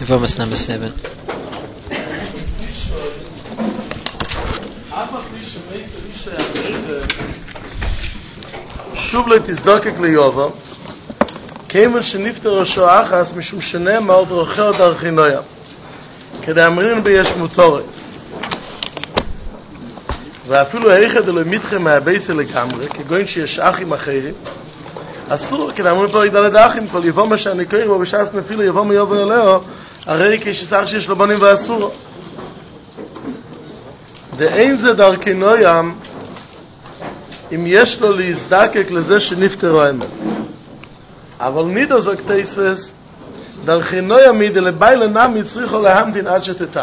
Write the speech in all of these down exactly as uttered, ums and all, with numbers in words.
Verse number seven. שוב לא תזדוקק ליובו כיוון שנפטר ראשו אחס משום שנאמר דרכיה דרכי נויה כדאמרין ביש מותורס ואפילו היחד אלוהי מתחם מהבייסה לגמרי כגוין שיש אחים אחרים אסור כדאמרין פה ידע לדאחים כל יבוא מה שאני קורא בו בשעס נפילה יבוא מיובו אלוהו הרי כשסך שיש לו בנים ואסור ואין זה דרכי נויה אם יש לו להזדקק לזה שנפטרו האמת. אבל מידו זו כתייספס, דרכי נויה מידה לביילה נמי צריכו להמתין עד שתתאר.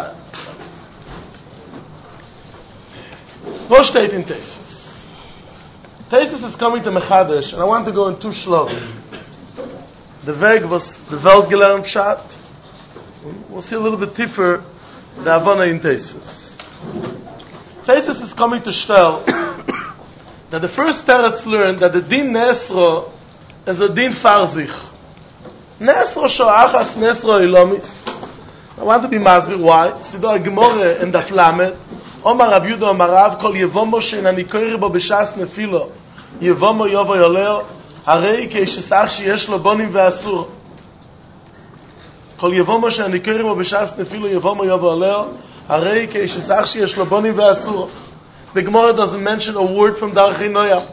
לא שתית in תייספס. Teisus is coming to Mechadish, and I want to go in two slowly. The Weg was the Weltgelernt Pshat. We'll see a little bit deeper the Havana in Teisus. Teisus is coming to Shtel that the first Teretz learned that the Din Nesro is a Din Farzich. Nesro Shoachas Nesro Ilomis. I want to be masbir why. Sido Gemore in the Flamet. Omar Rav Yudah Omar Rav Kol Yevomo She'ani Koiri Bo B'Shas Nefilo Yevomo Yovo Yoleo Harei Ke'eshesach Sheyesh Lo Bonim Ve'asur Kol Yevomo She'ani Koiri Bo B'Shas Nefilo Yevomo Yovo Yoleo Harei Ke'eshesach Sheyesh Lo Bonim Ve'asur. The Gemara doesn't mention a word from Darchei Noya.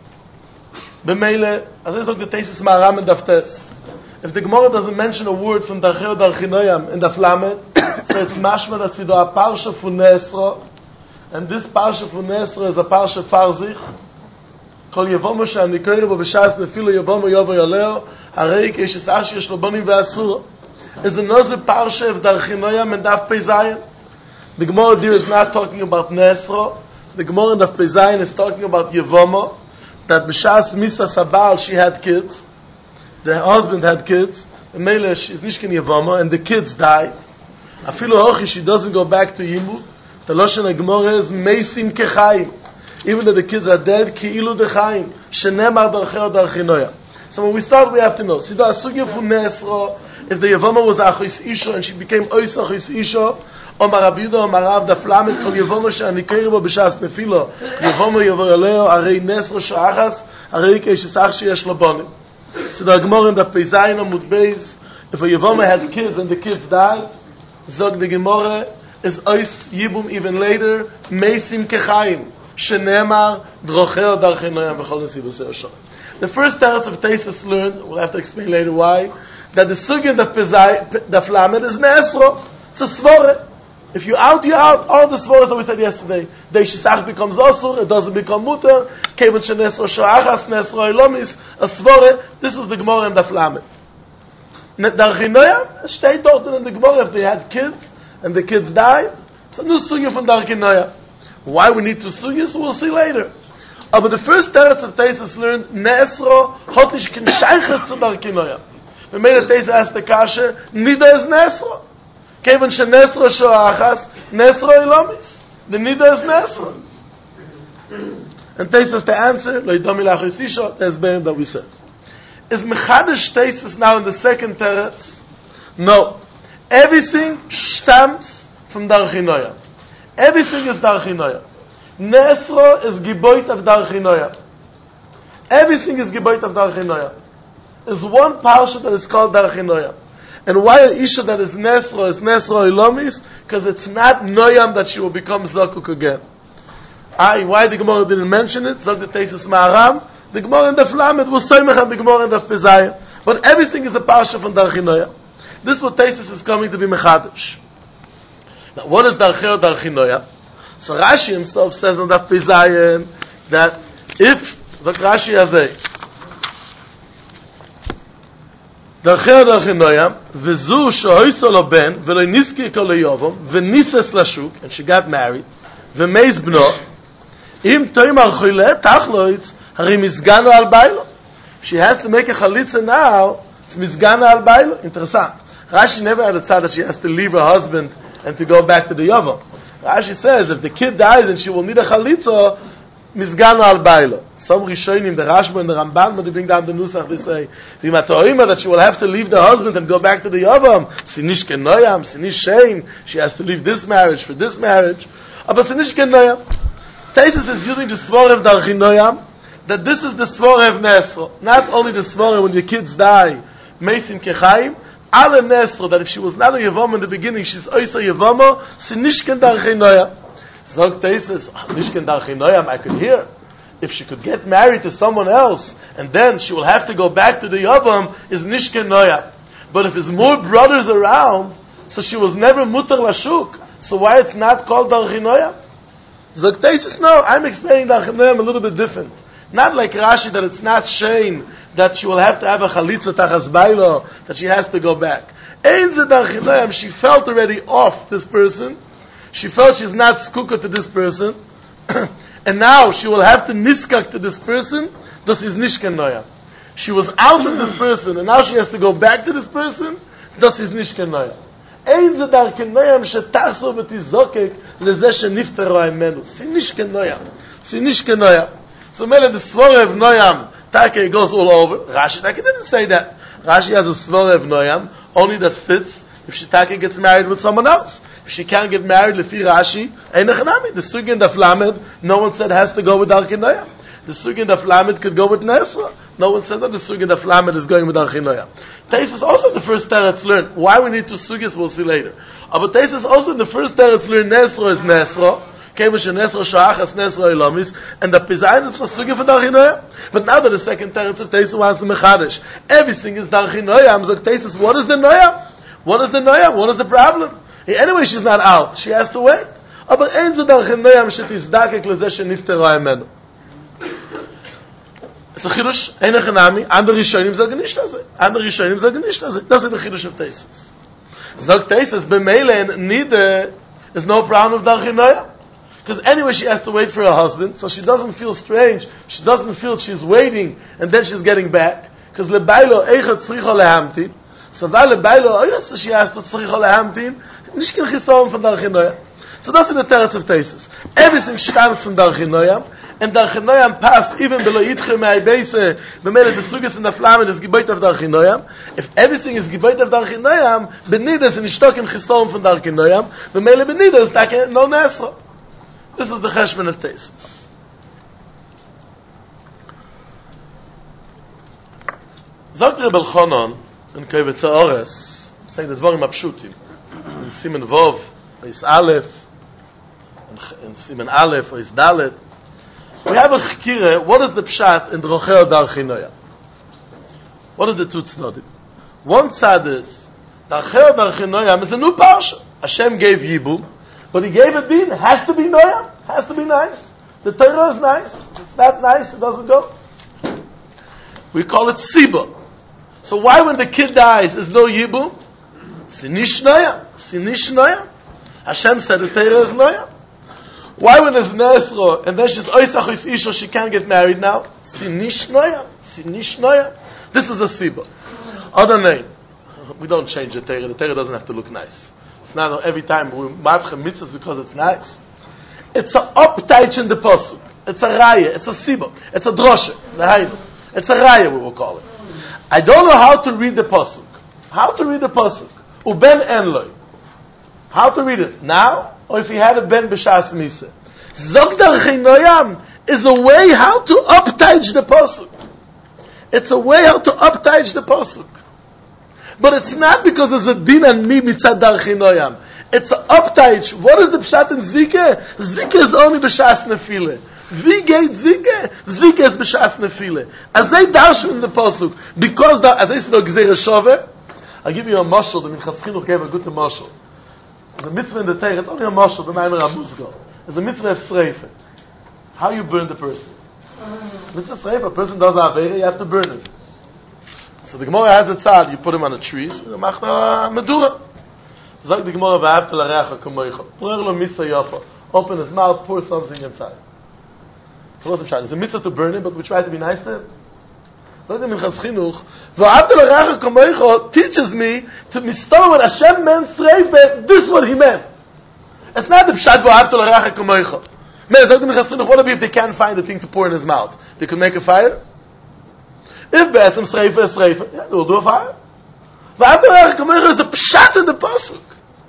B'meile, as I talk the Teisus Ma'aram and Daftes. If the Gemara doesn't mention a word from Darchei or Darchei Noya in the Flamet, so it's mashma that it's a parsha from Nesro, and this parsha from Nesro is a parsha Farzich. Kol Yevomo She'ani Koiri Bo B'Shas Nefilo Yevomo Yovo Yoleo Harei Ke'eshesach Sheyesh Lo Bonim Ve'asur is another parsha of Darchei Noya and Daf Pei Zayin. The Gemara there is not talking about Nesro. The Gemara in the Pezayin is talking about Yevomo, that B'Shas Misa Sabal, she had kids, the husband had kids, and Mele, she's Nishkin Yevomo, and the kids died. Afilu Hochi, she doesn't go back to Yimu. The Loshen Gemara is Meisim Kechaim. Even though the kids are dead, Ki'ilu Dechaim, Shenemar Darchei Darchei Noya. So when we start, we have to know. Sida Asugya Fu Nesro, if the Yevomo was Achos Isho, and she became Ois Achos Isho, Omar Rav Yudah Omar Rav the Flamet Kol Yevomo She'ani Koiri Bo B'Shas Nefilo Yevomo Yovo Yoleo Harei Nesro Shoachas Harei Ke'eshesach Sheyesh Lo Bonim. So the Gemara in the Pezayin Amud Beis, if a Yevomo had kids and the kids died, Zog the Gemara is Ois Yibum even later Meisim Kechaim Shenemar Drocheo Darchei Noya V'chol Nesivosei Oshor. The first teretz of Teisus learned, we'll have to explain later why, that the Sugya in the Pezayin the Flamet is Nesro. It's a svore. If you out, you out. All the svoras that we said yesterday. The Shesach becomes Osur, it doesn't become Mutter. Kevin Shenesro Shoachas, Nesro Elomis, a svore. This is the Gemara and the Flamet. Darchei Noya, stay talking in the Gemara if they had kids and the kids died. It's a new sugya from Darchei Noya. Why we need two sugyas, we'll see later. Uh, but the first teretz of Teisus learned, Nesro hot nish ken shayches to Darchei Noya. We made a Teisus ask the kasha, Nida is Nesro. Kevin shenesro shoachas, nesro ilomis. The nida is nesro. And Teisus the answer, lo yidomi lachos isho, there's bein that we said. Is mechadish Teisus now in the second teretz? No. Everything stamps from Darchei Noya. Everything is Darchei Noya. Nesro is giboit of Darchei Noya. Everything is giboit of Darchei Noya. There's one parsha that is called Darchei Noya. And why an Isha that is Nesro is Nesro Ilomis? Because it's not Noyam that she will become Zakuk again. I, why the Gemara didn't mention it? Zog the Teisus Ma'aram. The Gemara in the Flamet was Soymech and the Gemara in the Pezayin. But everything is the Parsha from Darchei Noya. This is what Teisus is coming to be Mechadish. Now what is Darchei or Darchei Noya? So Rashi himself says in the Pezayin that if, Zog Rashi Azeh, Darchei Darchei Noya, v'zu shehoyso lo ben, v'lo niski kol leyovom, v'nises lashuk, and she got married, v'meiz bno, im toimar choyle tachloitz, hari mizgano al bailo. She has to make a chalitza now, it's mizgano al bailo. Interessant. Rashi never had a tzad that she has to leave her husband and to go back to the yovam. Rashi says, if the kid dies and she will need a chalitza, misgano al bailo. Some Rishonim, the Rashba and the Ramban, when they bring down the Nusach, they say, the Matoima, that she will have to leave the husband and go back to the Yavam. Sinish Kenoyam, Sinish Shame. She has to leave this marriage for this marriage. But Sinish Kenoyam. Taisus is using the Svorev Darchinoyam, that this is the Svorev Nesro. Not only the Svorev when your kids die, Meisim Kechaim, Ale Nesro, that if she was not a Yavam in the beginning, she's Oysa Yavamo, Sinish Ken Darchinoyam. Zog Taisus, Sinish Ken Darchinoyam, I could hear. If she could get married to someone else, and then she will have to go back to the Yavam, is Nishken Noya. But if there's more brothers around, so she was never Mutar Lashuk, so why it's not called Darchinoya? Zog Taisus, no, I'm explaining Darchinoyam a little bit different. Not like Rashi, that it's not shame, that she will have to have a Chalitza Tachas Bailo, that she has to go back. Ein ze Darchinoyam, she felt already off this person, she felt she's not skuka to this person, and now she will have to niskak to this person, das is nishken noya. She was out of this person, and now she has to go back to this person, das is nishken noya. Ein ze darken noyam shetachso v'tizokek leze shenifter ha'imenu. Si nishken noya. Si nishken noya. So mele the svorev noyam, take goes all over. Rashi take didn't say that. Rashi has a svorev noyam, only that fits if she take gets married with someone else. If she can't get married, lefi Rashi, ein echanami. The sugi in the flamed, no one said has to go with Darkin Noya. The sugi in the flamed could go with Nesra. No one said that the sugi in the flamed is going with Darkin Noya. Tais is also the first teretz learned. Why we need two sugis, we'll see later. But Tais is also the first teretz learned. Nesra is Nesra. Kevish Nesra Shachas Nesra Ilamis, and the Pizayin is a sugi for Darkin Noya. But now that the second teretz of Tais wants to mechadish, everything is Darkin Noya. I'm like, Tais is, what is the Noya? What is the Noya? What is the problem? Anyway, she's not out. She has to wait. Aber ein ze darchen noyam shetizdakek leze sheniftera imenu. It's a chidush, ein echanami, andere Rishonim sagen nicht das. Andere Rishonim sagen nicht das. Das ist der chidush of Taisus. Sagt Taisus, b'meile nide is no problem of darchen noyam. Because anyway, she has to wait for her husband, so she doesn't feel strange. She doesn't feel she's waiting, and then she's getting back. Because lebailo eichat tzricha lehamtin. So that lebailo eichat she has to tzricha lehamtin. Nicht kein Chisaron von Darchen Noyam. So that's in the teretz of Taisus. Everything stems from Darchen Noyam, and Darchen Noyam passed even below Yitche Me'ai Beise, b'meile the sugis in the flamen is Giboit of Darchen Noyam. If everything is Giboit of Darchen Noyam, b'nidas and ishtok in Chisaron von Darchen Noyam, b'meile b'nidas, take no Nesra. This is the cheshbon of Taisus. Sagt Rebbe Elchanan in Kovetz Ha'ores, saying the dvarim apshutim, in Simen Vov, is Aleph, in Simen Aleph, is Dalet. We have a chikire, what is the pshat in Drocheo Darchen Noyam? What are the two tznodim? One tzad is, Drocheo Darchen Noyam is a new parsha. Hashem gave Yibum, but He gave a din, has to be Noyam, has to be nice. The Torah is nice. It's not nice, it doesn't go. We call it Siba. So why when the kid dies is no Yibum? Sinish Noyam. Sinish Noyam. Hashem said the Torah is Noyam. Why when there's Nesro and then she's Oisach Ois Isha, she can't get married now? Sinish Noyam. Sinish Noyam. This is a Siba. Other name. We don't change the Torah. The Torah doesn't have to look nice. It's not every time we matchem mitzvahs because it's nice. It's a uptaich in the posuk. It's a raya. It's a Siba. It's a droshe. It's a raya, we will call it. I don't know how to read the pasuk. How to read the pasuk? Uben enloy. How to read it now, or if he had a ben b'shas misa. Zog Darchen Noyam is a way how to uptage the pasuk. It's a way how to uptage the pasuk. But it's not because there's a din and mi mitzad Darchen Noyam. It's a uptage. What is the pshat in Zike? Zike is only b'shas nefile. Wie geht Zike? Zike is b'shas nefile. As they darshu in the pasuk, because the, as they say, Gzeira Shove, I'll give you a mashal, the Minchas Chinuch gave a good mashal. There's a mitzvah in the Torah, it's only a mashal, the Maimer HaMusgal. There's a mitzvah of Sreife. How you burn the person. Mitzvah Sreife, a person does Aveira, you have to burn him. So the Gemara has a tzad, you put him on a tree, so you make a medura. Zag the Gemara, v'ahavta l'reacha kamoicha. Purer lo misa yafa. Open his mouth, pour something inside. So what's the pshat? It's a mitzvah to burn him, but we try to be nice to him. So the Minchas Chinuch, v'ahavta l'reacha kamoicha teaches me to mistor when Hashem meant Sreife, this is what he meant. It's not the pshat v'ahavta l'reacha kamoicha. Man, sagt mir Chasrinuch, what if they can't find a thing to pour in his mouth? They could make a fire? If Be'etzem Sreifa is Sreifa, yeah, they will do a fire. V'adarach Kamecha is a pshat in the pasuk.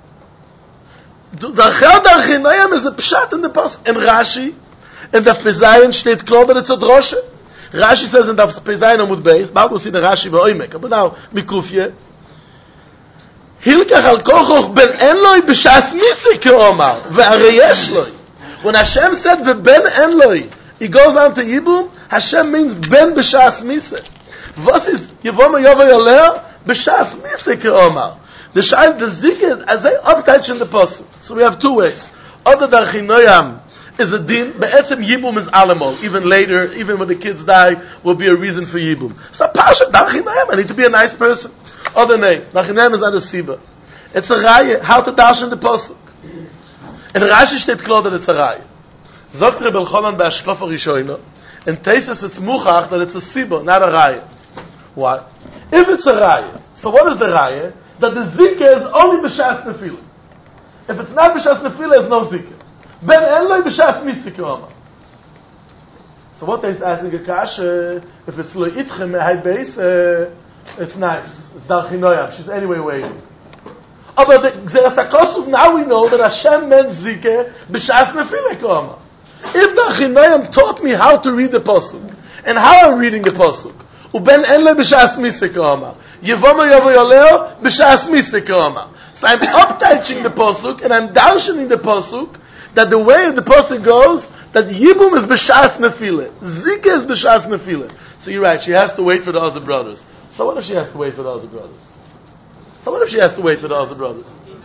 Darchel Darchinoyam is a pshat in the pasuk. And Rashi, in the Pezayin, steht klar that it's a droshe. Rashi says in the Pezayin Amud Beis, but we'll see the Rashi v'oimek, but now, Mikufye, Hilkach al kochoch ben enloi b'shas misi ke'omar, ve'are yesh loi. When Hashem said ve'ben enloi, he goes on to Yibum, Hashem means ben b'shas misi. Was is Yevoma Yova Yoleh b'shas misi ke'omar. The Shail, the Zikr, as they uptouch in the Pasuk. So we have two ways. Other Darchinoyam is a din, be'etzem Yibum is alamol. Even later, even when the kids die, will be a reason for Yibum. So Pasha, Darchinoyam, I need to be a nice person. Other name, Darchinoyam is not a Siba. It's a Raya, how to dash in the Pasuk. In Rashi steht klar that it's a Raya. Zogt Rebbe Elchanan be'ashkofa rishoino, and Teisus it's muchach that it's a Siba, not a Raya. Why? If it's a Raya, so what is the Raya? That the Zikah is only b'shas nefila. If it's not b'shas nefila, it's no Zikah. Ben enloi b'shas misik Omar. So what is asking a kasha, if it's lo itchem mehai beis, uh, it's nice. It's Darchinoyam. She's anyway waiting. Oh, but the Gzeras HaKosuf, now we know that Hashem meant Zikah b'shas nefila Omar. If Darchinoyam taught me how to read the Pasuk, and how I'm reading the Pasuk, uben enloi b'shas misik Omar. Yevoma Yovo Yoleo b'shas misik Omar. So I'm uptouching the Pasuk, and I'm darshaning the Pasuk, that the way the Pasuk goes, that Yibum is b'shas nefila. Zikah is b'shas nefila. So you're right, she has to wait for the other brothers. So what if she has to wait for the other brothers? So what if she has to wait for the other brothers?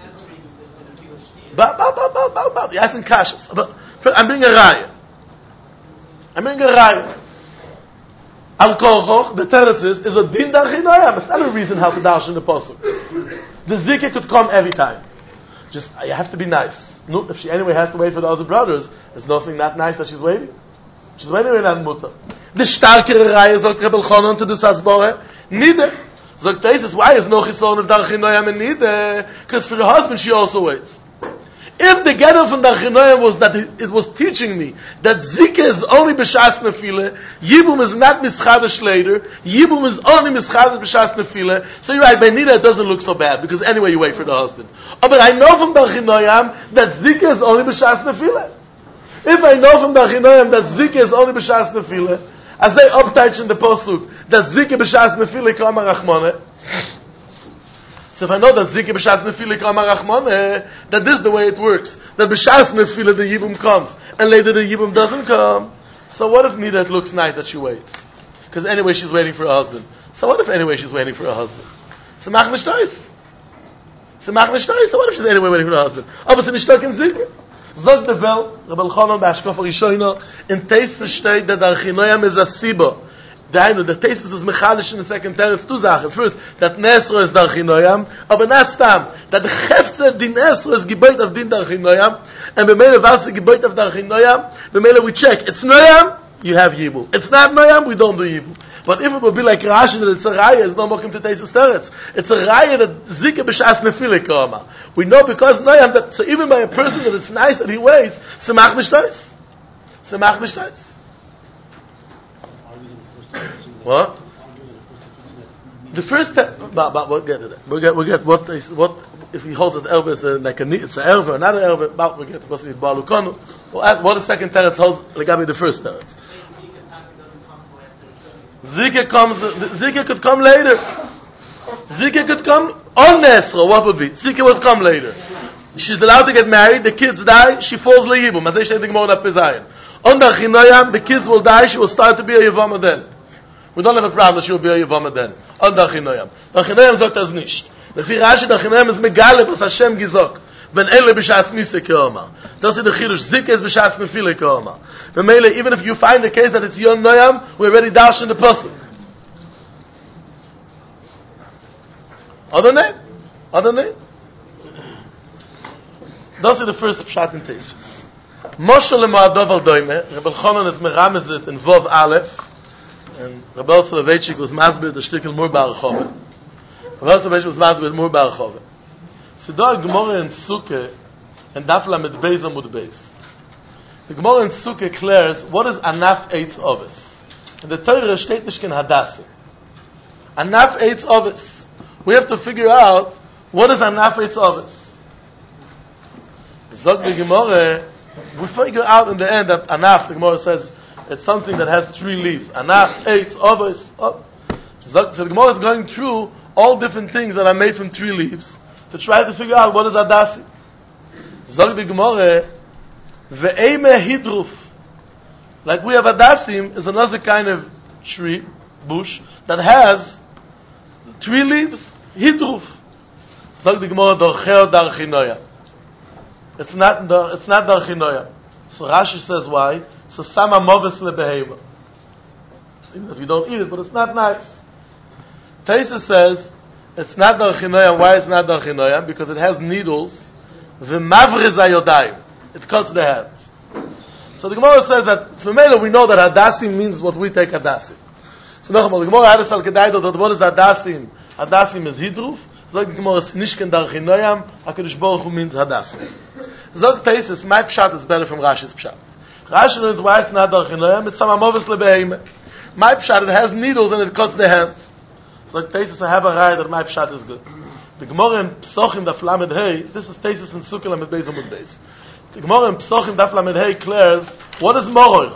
Ba, ba, ba, ba, ba, ba. You're asking kashas. I'm bringing a raya. I'm bringing a raya. Al Kochoch, the teretz is, is a din Darchinoyam. It's not a reason how to dash in the Pasuk. The Zikah could come every time. Just, you have to be nice. No, if she anyway has to wait for the other brothers, there's nothing not nice that she's waiting. She's waiting in that mutter. The starkere Reihe, sagt Rebbe Elchanan to the Sasbore, Nide. Sagt Teisus, why is no Chison of Darchinoyam in Nide? Because for the husband she also waits. If the Gedel from Darchinoyam was that it, it was teaching me that Zikah is only b'shas nefila, Yibum is not mischadash later, Yibum is only mischadash b'shas nefila, so you're right, by Nida it doesn't look so bad, because anyway you wait for the husband. Oh, but I know from Darchinoyam that Zikah is only b'shas nefila. If I know from Darchinoyam that Zikah is only b'shas nefila, as they uptouch in the Pasuk, that Zikah b'shas nefila k'amar Rachmane, so if I know that Zikah b'shas nefila k'amar Rachmane, that this is the way it works. That b'shas nefila the Yibum comes, and later the Yibum doesn't come. So what if Nida it looks nice that she waits? Because anyway she's waiting for a husband. So what if anyway she's waiting for a husband? So mach nishtois. So mach nishtois. So what if she's anyway waiting for a husband? Aber sie nicht in Zikah. Zog de Vel, Rebbe Elchanan be'ashkofa rishoino, in Teis versteht that Darchinoyam is a Siba. The, the Tesis is mechadish in the second teretz, two Sachen. First, that Nesro is Darchinoyam, aber not Stam. That the Hefzer din Nesro is Geboit of din Darchinoyam, and b'meile was Geboit of Darchinoyam, b'meile we check, it's Noyam, you have Yibum. It's not Noyam, we don't do Yibum. But if it would be like Rashi, that it's a Raya, it's no more to Tesis teretz. It's a Raya that Zikah b'shas nefila k'oma. We know because Noyam, that, so even by a person that it's nice that he waits, Semach nishtois. Semach nishtois. What? The first test, but, but we'll get to that. We'll get, we'll get what is, what, if he holds it elbow, it's a, like a, it's an elbow, not an elbow, but we'll get supposed to be Balukonu. We'll ask what the second teretz holds, like I mean the first teretz. Zikah comes, Zikah could come later. Zikah could come on Nesra, what would be? Zikah would come later. She's allowed to get married, the kids die, she falls le'yibum, as they say the Gemara Pezayin. On Darchinoyam, the kids will die, she will start to be a Yevama then. We don't have a problem that she will be a Yevama then. On Darchinoyam. Darchinoyam sagt das nicht. Lefi Rashi, Darchinoyam is megale, was Hashem gizok. Ben ele b'shas misa ke'omar. Das is the chidush. Zikah is b'shas nefila ke'omar. B'meile, even if you find a case that it's Yon Noyam, we already dash in the pasuk. Other name? Other name? Das is the first pshat in Tesis. Moshe le'ma'adov al doime, Rebbe Elchanan is meramezit in Vov Aleph, and Rebbe Soloveitchik was masbir the shtikel mur ba'archove. Rebbe Soloveitchik was masbir mur ba'archove. Sido Gemara in Sukkah, and Daf Lamed Beis Amud Beis. The Gemara in Sukkah declares, what is Anaf Eitz Ovis? In the Torah, steht nicht kein Hadassim. Anaf Eitz Ovis. We have to figure out, what is Anaf Eitz Ovis? Zog the Gemara, we figure out in the end that Anaf, the Gemara says, it's something that has three leaves. Anaf Eitz Ovis. Oh. So the Gemara is going through all different things that are made from three leaves to try to figure out what is Hadassim. Zog the Gemara, Ve'eme Hidruf. Like we have Hadassim, is another kind of tree, bush, that has three leaves. Hidruf. Zog the Gemara, Dorcheo Darchinoya. It's not it's not Darchinoya. So Rashi says why? So Sama Moves Lebeheva. If you don't eat it, but it's not nice. Taisa says it's not Darchinoya. Why it's not Darchinoya? Because it has needles. V'mavriz ayodayim. It cuts the hands. So the Gemara says that Tzmemela, we know that Hadassim means what we take Hadassim. So Nachman, the Gemara had a Salkedaido that what is Hadassim? Hadassim is Hidruf. So the Gemara is Nishken Darchinoyam. HaKadosh Baruch Hu means Hadassim. Zog Taisis, my pshat is better from Rashi's pshat. Rashi learns why it's not Darchinoyam. It's Samamovis Lebeheime. My pshat, it has needles and it cuts the hands. Zog Taisis, I have a raya that my pshat is good. The Gemara in Psochim Daf Lamed Hey, this is Taisis in Sukkah Lamed Beis Amud Beis. The Gemara in Psochim Daf Lamed Hey declares, what is Moror?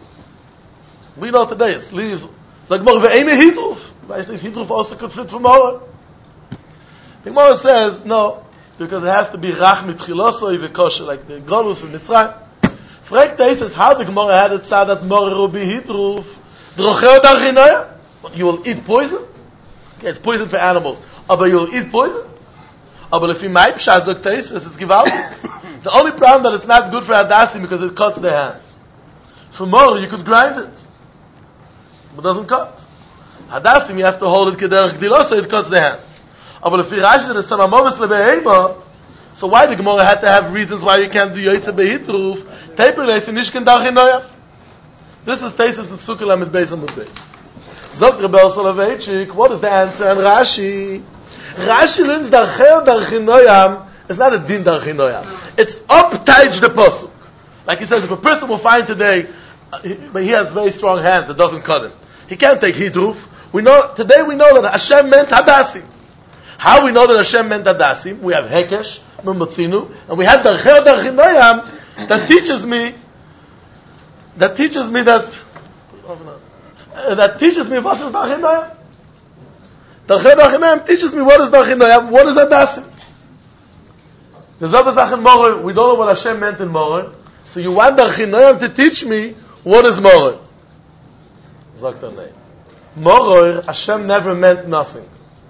We know today, it's leaves. So the Gemara, Ve'eme Hidruf. Weiss nicht, Hidruf also could fit for Moror. The Gemara says, no, because it has to be Rach Mitchilosoi V'kosher, like the Golus in Mitzrayim. Fragt Taisis, how the Gemara had it said that Moror will be Hidruf? Drocheo Darchinoya? You will eat poison? Okay, it's poison for animals. Aber you'll eat poison? Aber if you might pshat zog Taisis, it's gewaltig. The only problem that it's not good for Hadassim because it cuts the hands. For more, you could grind it. But it doesn't cut. Hadassim, you have to hold it kederach gdilah, so it cuts the hands. Aber if you rashi that it's samamovis lebehema, so why the Gemara had to have reasons why you can't do yoytze behitruf? Teper leis in nishken darchinoya. This is Taisis and Sukkah Lamed Beis Amud Beis. Zog Rebel Soloveitchik, what is the answer? And Rashi, Rashi learns Darcheo Darchinoyam is not a din Darchinoyam. It's uptage the pasuk. Like he says, if a person will find today, uh, he, but he has very strong hands, it doesn't cut him. He can't take Hidruf. We know today we know that Hashem meant Hadassim. How we know that Hashem meant Hadassim? We have Hekesh, Memotzinu, and we have Darcheo Darchinoyam that teaches me, that teaches me that. Uh, that teaches me what is Darchinoyam. Darcheo Darchinoyam teaches me what is Darchinoyam, what is Hadassim. The Zabazach in Moror, we don't know what Hashem meant in Moror, so you want Darchinoyam to teach me what is Moror. Zok name. Moror, Hashem never meant nothing.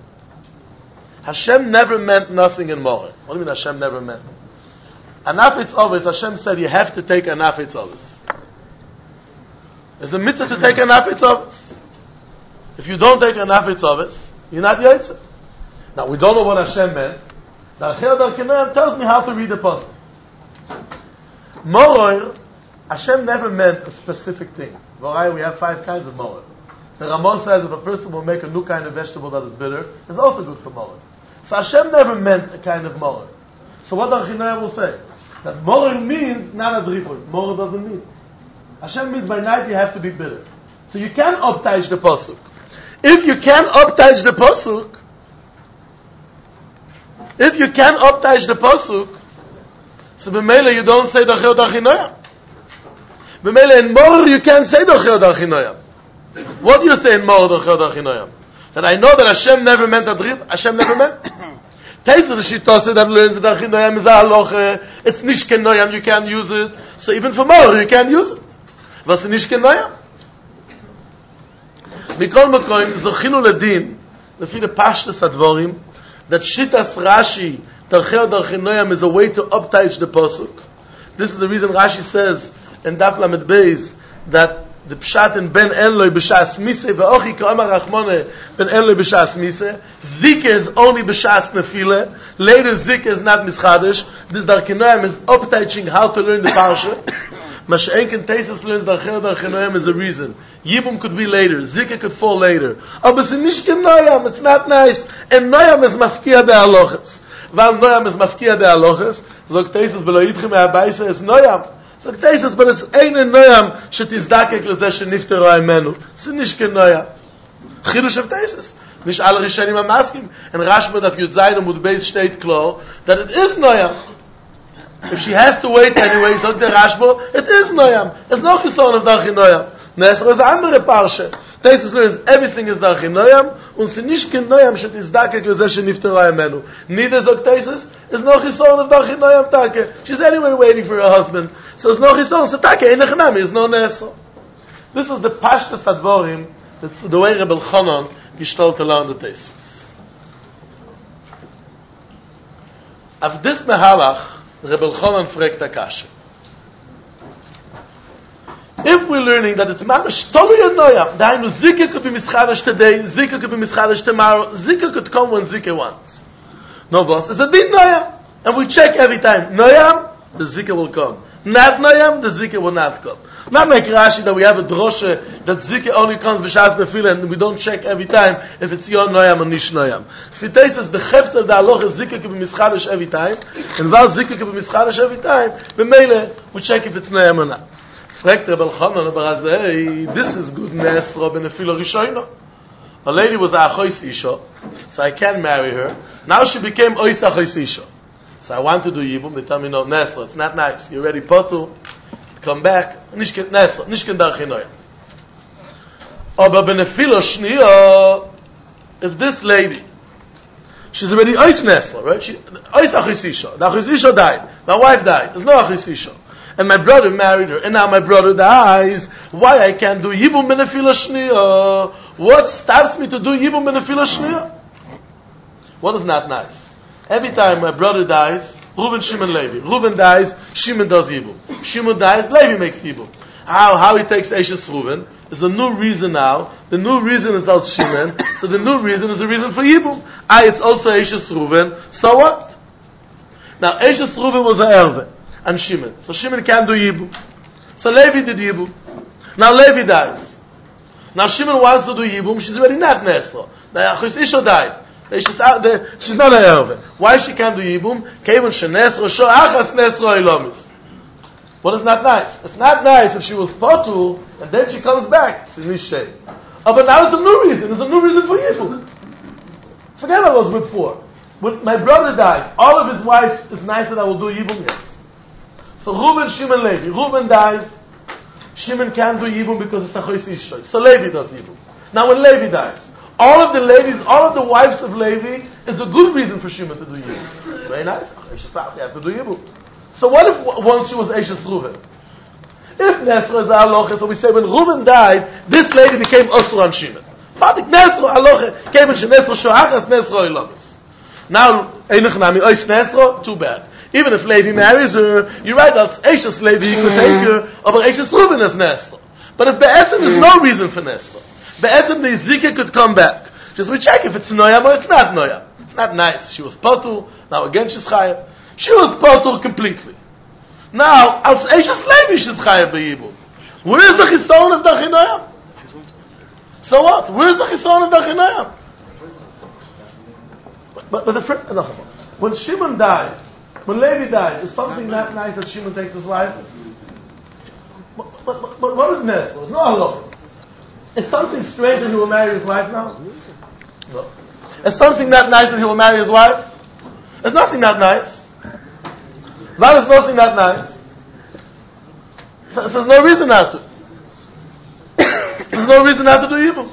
Hashem never meant nothing in Moror. What do you mean Hashem never meant? Anaf Eitz Ovis, Hashem said you have to take Anaf Eitz Ovis. It's a mitzvah to take Anaf Eitz Ovis. If you don't take Anaf Eitz Ovis, you're not Yotzei. Now we don't know what Hashem meant. Darcheo Darchinoyam tells me how to read the pasuk. Moror, Hashem never meant a specific thing. We have five kinds of moror. The Ramon says if a person will make a new kind of vegetable that is bitter, it's also good for moror. So Hashem never meant a kind of moror. So what Darchinoyam will say? That moror means not a dripur. Moror doesn't mean. Hashem means by night you have to be bitter. So you can uptage the pasuk. If you can uptage the pasuk, if you can uptage the pasuk, so b'meila you don't say Darcheo Darchinoyam. B'meila in Moror you can't say Darcheo Darchinoyam. What do you say in Moror Darcheo Darchinoyam? That I know that Hashem never meant that drip. Hashem never meant. Taiser Shitose that learns that Darchinoyam is a halacha. It's nishken noyam. You can't use it. So even for Moror you can't use it. Was nishken noyam? Mikol Mekoim zochinu ledin lefi the pashtus advorim that Shitas Rashi Darcheo Darchinoyam is a way to uptage the pasuk. This is the reason Rashi says in Daf Lamed Beis that the pshat in Ben Enloi b'shas mise ve'ochi ka'amar Rachmone Ben Enloi b'shas mise. Zika is only b'shas nefile. Later Zika is not mischadesh. This Darchinoyam is uptaging how to learn the parsha. Masha'enken Taisus learns Darcheo Darchinoyam is a reason. Yibum could be later. Zika could fall later. Aber it's nishken noyam. It's not nice. And noyam is mafkia de aloches. Val noyam is mafkia de aloches. Zog Taisus beloitchem ha'abayse is noyam. So Taisus, but it's ein Noyam shetizdakek leze shenifteru Imenu. It's nicht kein Noyam. Chidush of Taisus. Nicht alle Rishonim are masking. And Rashba that Yud Zayin and Mudbeis state klar that it is Noyam. If she has to wait anyway, so the Rashba, it is Noyam. It's no Chison of Darchi Noyam. Nesra is andere Parsha. Taisus learns everything is Darchi Noyam, und sie nicht kein Noyam shetizdakek leze shenifteru Imenu. Neither zog Taisus, is no Chison of Darchi Noyam Take. She's anyway waiting for her husband. So it's no Chison, so Take, ein Nechnami, is no Nesra. This is the Pashtas Advorim, that's the way Rebbe Elchanan gestalt to learn the Taisus. Auf this Mehalach, Rebbe Elchanan fragt Akasha. If we're learning that it's mamish tolu yanoyam, dainu zikah could be mischadash today, zikah could be mischadash tomorrow, zikah could come when zikah wants. No, boss, it's a din noyam, and we check every time. Noyam, the zikah will come. Not noyam, the zikah will not come. Not like Rashi that we have a droshe that zikah only comes b'shas nefila, and we don't check every time if it's your noyam or nish noyam. If it says the chefs of the halacha zikah could be mischadash every time, and while zikah could be mischadash every time, b'meile we check if it's noyam or not. Fragt Rebbe Elchanan Barazei, this is good Nesra benefila Rishono. A lady was a Achois Isha, so I can't marry her. Now she became Ois Achois Isha. So I want to do Yibum. They tell me, no, Nesra, it's not nice. You're ready, Potu, come back. Nishken Nesra, Nishken Darchi Noyam. Aber benefila Shniya, if this lady, she's already Ois Nesra, right? She, Ois Achois Isha. The Achois Isha died. My wife died. There's no Achois Isha. And my brother married her, and now my brother dies. Why I can't do Yibum benefila Shniya? What stops me to do Yibum benefila Shniya? What is not nice? Every time my brother dies, Reuven, Shimon, Levi. Reuven dies, Shimon does Yibum. Shimon dies, Levi makes Yibum. How how he takes Eishes Reuven is a new reason now. The new reason is Al Shimon, so the new reason is a reason for Yibum. Ah, it's also Eishes Reuven. So what? Now Eishes Reuven was an Erve. And Shimon. So Shimon can't do Yibum. So Levi did Yibum. Now Levi dies. Now Shimon wants to do Yibum. She's already not Nesra. The Achois Isha died. She's, the, she's not an Erve. Why she can't do Yibum? Kevon shenesra sho achas nesra ilomis. What is not nice? It's not nice if she was potu and then she comes back. It's a shame. Oh, but now it's a new reason. There's a new reason for Yibum. Forget what I was before. When my brother dies, all of his wives is nice that I will do Yibum. Yes. So Reuven, Shimon, Levi. Reuven dies. Shimon can't do Yibum because it's a Achois Isha. So Levi does Yibum. Now when Levi dies, all of the ladies, all of the wives of Levi is a good reason for Shimon to do Yibum. Very nice. You have to do Yibum. So what if once she was Eishes Reuven? If Nesra is a halacha, so we say when Reuven died, this lady became Osur on Shimon. Patik Nesra halacha came in Nesra Shoachas Nesra Ilamis. Now Einach Nami Ois Nesra, too bad. Even if Levi marries her, you're right, that's Eishes Levi, you could take her, but Eishes Reuven is Nesra. But if Be'etzim, there's no reason for Nesra. Be'etzim, the Zikah could come back. Just we check if it's Noyam or it's not Noyam. It's not nice. She was Potu, now again she's Chayav. She was Potu completely. Now, als Eishes Levi, she's Chayav Be'yibum. Where is the Chison of Darchi Noyam? So what? Where is the Chison of Darchi Noyam? But, but, but the first, no, when Shimon dies, when Levi dies, is something not nice that Shimon takes his wife? But, but, but, but what is Nesra? It's not halachas. Is something strange that he will marry his wife now? No. Is something not nice that he will marry his wife? There's nothing not nice. Why is nothing not nice? So, so there's no reason not to. There's no reason not to do evil.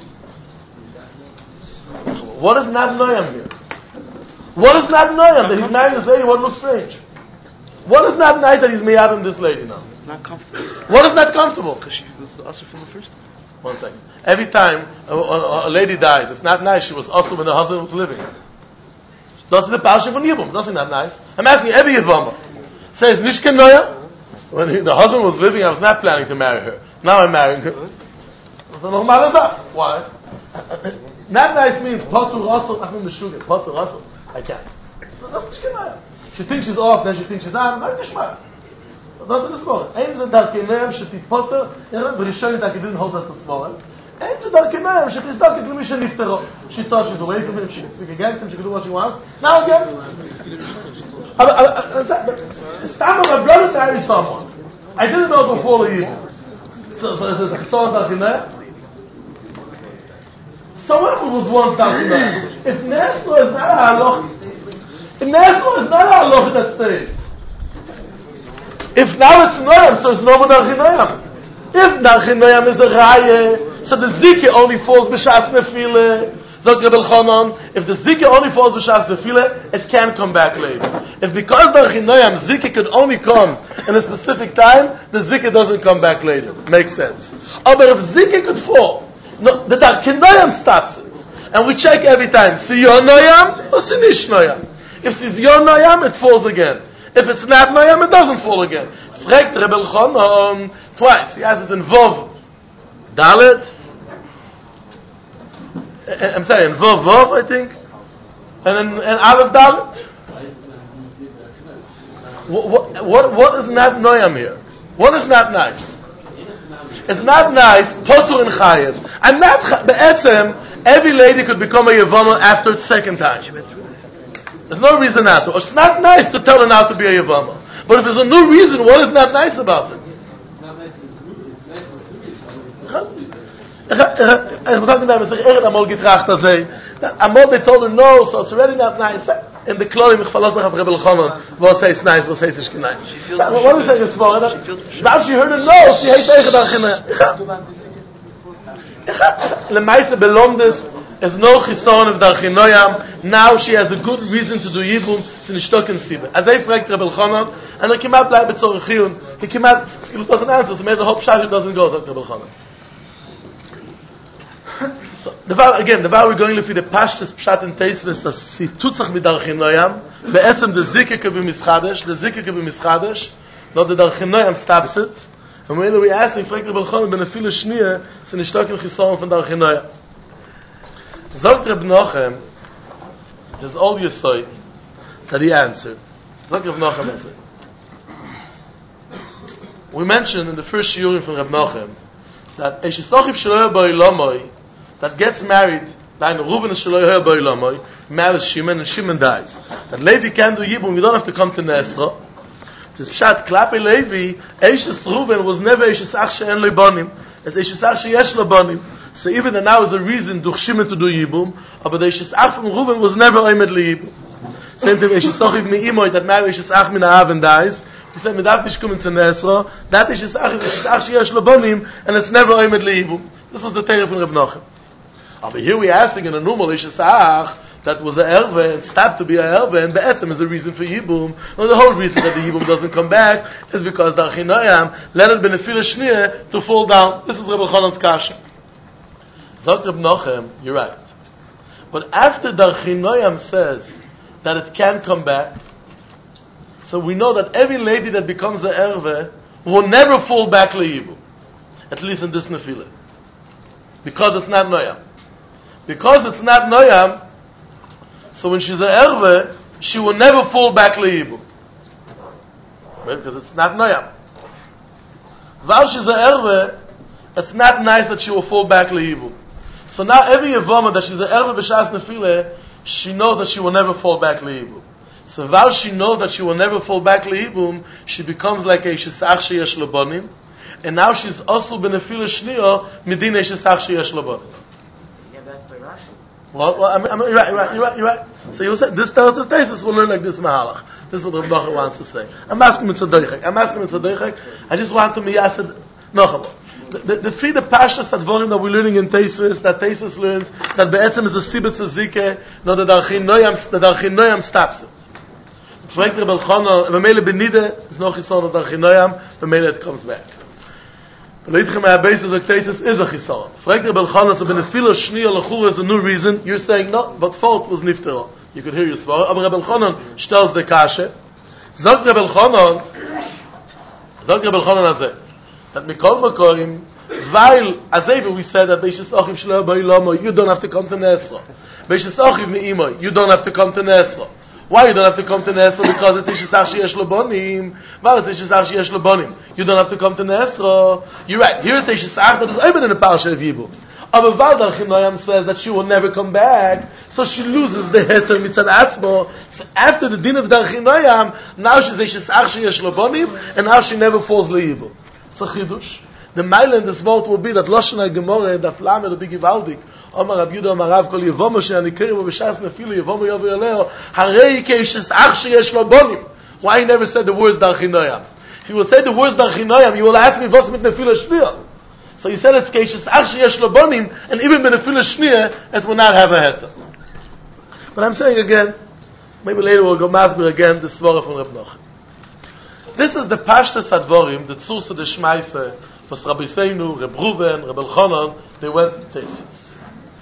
What is not noyam here? What is not noyam that he's marrying this lady? What looks strange? What is not nice that he's miyavim this lady now? It's not comfortable. What is not comfortable? Because she was the usher from the first time. One second. Every time a, a, a lady dies, it's not nice. She was also when her husband was living. That's the parsha from Yibum. That's not nice. I'm asking every Yivama. Says Nishken Noya. When he, the husband was living, I was not planning to marry her. Now I'm marrying her. Why? Not nice means Potu Rasul. I'm in the sugar. Potu Rasul. I can't. That's Nishken Noya. She thinks she's off, then she thinks she's on. That's Nishma. That's the small. Ein ze darkenem shetipota, and the Rishon that didn't hold that so small. Ein ze darkenem shetizak to mission niftero. She thought she's away from him. She can speak against him. She can do what she wants. Now again. Stop. My brother marries someone. I didn't know it before the year. So, so is it Chesron Darchinayam? Someone who was once Darchinayam. If Nesla is not a halach, if Nesla is not a halach that stays. If now it's Noyam, so it's no more Darchinayam. If Darchinayam is a Raya, so the Zike only falls b'shas nefile. Zok Rebbe Elchanan, if the Zike only falls b'shas nefile, it can't come back later. If because Darchinayam Zike could only come in a specific time, the Zike doesn't come back later. Makes sense. But if Zike could fall, no, the Darchinayam stops it, and we check every time. Si Yon Noyam or Si Nish Noyam. If it's Yon Noyam, it falls again. If it's not Noyam, it doesn't fall again. Fragt Rebbe Elchanan twice. He has it in Vov Dalet. I'm sorry, in Vov Vov, I think, and in, in Aleph Dalet. What, what, what is not Noyam here? What is not nice? It's not nice, Potur and Chayev. I'm not, Be'etzem, every lady could become a Yevama after the second time. There's no reason not to. It's not nice to tell her not to be a Yevama. But if there's a new reason, what is not nice about it? I was talking to them, Amol getracht as Amol, they told her no, so it's already not nice. In the Klorim, ich verlasse auf Rebbe Elchanan, was heißt nice, was heißt nicht nice. What is it for? Now she heard a no, she hates Eichad Archina. Lemaise belondes, is no chisaron of Darchinoyam. Now she has a good reason to do Yibum, it's in Shtok and Sibbe. As I fragt Rebbe Elchanan, and he came out like Betzorach Chiyun, he came out, he doesn't answer, so maybe the hope Shashim doesn't go, said Rebbe Elchanan. So, the var, again, the var we're going to look at the Pashtas Pshat and Teisves, as si tutzach mit Darchinoyam, be'etzem the Zike could be mischadesh, the Zike could be mischadesh, not the Darchinoyam stops it, and when we ask him, fragt Rebbe Elchanan, ben a fila shniya, it's in Shtok and Chisaron from Darchinoyam. Zogt Reb Nochem, there's all your sight that he answered. Zogt Reb Nochem answered. We mentioned in the first shiurim from Reb Nochem that Eshisochiv Shaloy Boilomoy that gets married, like Reuven Shaloy Boilomoy, marries Shimon and Shimon dies. That Levi can do Yibum, you don't have to come to Nesra. It's Pshat, Klape Levi, Eshes Reuven was never Eshes Ach She'en Lo Bonim, it's Eshes Ach She'yesh Lo Bonim. So even that now is a reason durch Shimon to do Yibum, but the Eshes Ach from Reuven was never Oimed Li Yibum. Same thing, Eshes Sochiv Me'imoy that marries Eshes Ach Min Ha'av and dies. He said, "Medaf nicht kommen zu Nesra." That Eshes Ach is Eshes Ach sheyesh lo bonim, and it's never Oimed Li Yibum. This was the Torah from Reb Nochem. Over here we are asking in a normal Eshes Ach that was a erve and stopped to be a erve, and be'etzem is a reason for Yibum. No, the whole reason that the Yibum doesn't come back is because Darchinoyam let it be a fila shniya to fall down. This is Reb Elchanan's kasha. Zok Reb Nochem, you're right. But after Darchinoyam says that it can come back, so we know that every lady that becomes a erve will never fall back le'ibum, at least in this nefila, because it's not noyam. Because it's not noyam, so when she's a erve, she will never fall back le'ibum, right? Because it's not noyam. While she's a erve, it's not nice that she will fall back le'ibum. So now every yevama that she's a erve b'shas nefila, she knows that she will never fall back le'ibum. So while she knows that she will never fall back le'ibum, she becomes like a shesach sheyesh labonim, and now she's also benefila shniyo medina shesach sheyesh labonim. Yeah, that's by Rashi. Well, well, I mean, I mean, you're right, you're right, you're right, you're right. So you said this tells us thesis. We'll learn like this mahalach. This is what Rav Nachman wants to say. I'm asking him tzadaychek. I'm asking him tzadaychek. I just want to be asked. No, the the, the three the pashas advorim that we're learning in Teisves, that Teisves learns that be'etzem is a sibet zike. No, the Darchinoyam, the Darchinoyam stops it. Fragt Rebbe Elchanan, and Mamele Benide is no chisaron of Darchinoyam, Mamele it comes back. Leitchem ha'abeis of Teisves is a chisaron. Fragt Rebbe Elchanan, so benefilo shniya l'chur is a new reason. You're saying no, but fault was niftero. You could hear your svara. Aber Rebbe Elchanan stells the kashe. Sagt Rebbe Elchanan, sagt Rebbe Elchanan azeh, that mikol makorim, while azeh we said that beishes achim shlo ba'ilamo, you don't have to come to Nesra. Beishes achim me'imoy, you don't have to come to Nesra. Why you don't have to come to Nesra? Because it's Ishesach sheyesh labonim. Well, it's Ishesach sheyesh labonim. You don't have to come to Nesra. You're right. Here it's Ishesach that is open in the Parsha of Yibum. Aber Val Darchinoyam says that she will never come back, so she loses the heter mitzad atzmo. So after the din of Darchinoyam, now she says she's Achshi Yesh Lo Bonim, and now she never falls Le'Yibum. It's a Chidush. The mile in this word will be that Lashon HaGemorah and the Flamed will be Givaldik. Omar Rab Yudah Omar Rav Kol Yevomo She'ani Kiribo B'Shas Nefilu Yevomo Yovo Yoleo Harei Kei She's Achshi Yesh Lo Bonim. Why he never said the words Darchinoyam? If he will say the words Darchinoyam, you will ask me what's mit Nefilu Shniya. So he said it's Kei She's Achshi Yesh Lo Bonim, and even with Nefilu Shniya, it will not have a heta. But I'm saying again, maybe later we'll go masbir again, the Svara from Reb Noach. This is the Pashtas Advorim, the Tzursa de Shmaise, was Rabbi Seinu, Reb Ruven, Reb Elchanan, they went to Tesis.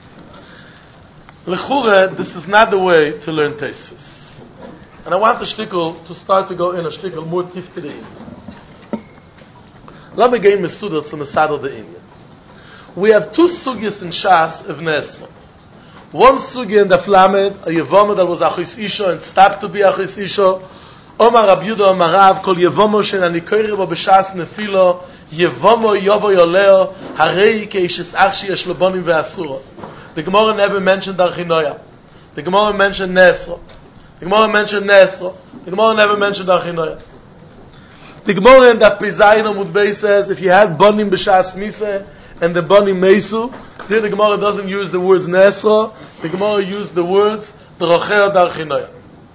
Lechure, this is not the way to learn Tesis. And I want the shtickle to start to go in a shtickle more tif to the Inyan. Let me get Mesudot to Mesad the Inyan. We have two sugyas in Shas of Nesma. One sugya in the Flamed, a Yevomo that was Achis Isho and stopped to be Achis Isho. Omar Rab Yudah Omar Rav Kol Yevomo She'ani Kiribo B'Shas Nefilo Yevomo Yovo Yoleo Harei Kei She's Achshi Yesh Lo Bonim Ve'asura. The Gemara never mentioned Darchinoyam. The Gemara mentioned Nesro. The Gemara mentioned Nesro. The Gemara never mentioned Darchinoyam. The Gemara in that Pizayin Amud Beis says if you had Bonim B'Shas Mise and the Bonim Meisu, there the Gemara doesn't use the words Nesro. The Gemara used the words Drocher Darchinoyam.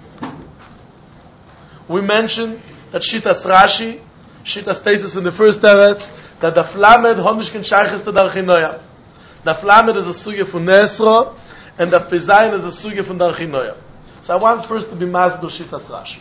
We mentioned that Shitas Rashi, Shitas Tesis in the first teretz, that the Flamed Honishkin Shaychis to Darchinoyam. The Flamed is a sugya for Nesro, and the Pizayin is a sugya for Darchinoyam. So I want first to be Masber Shitas Rashi.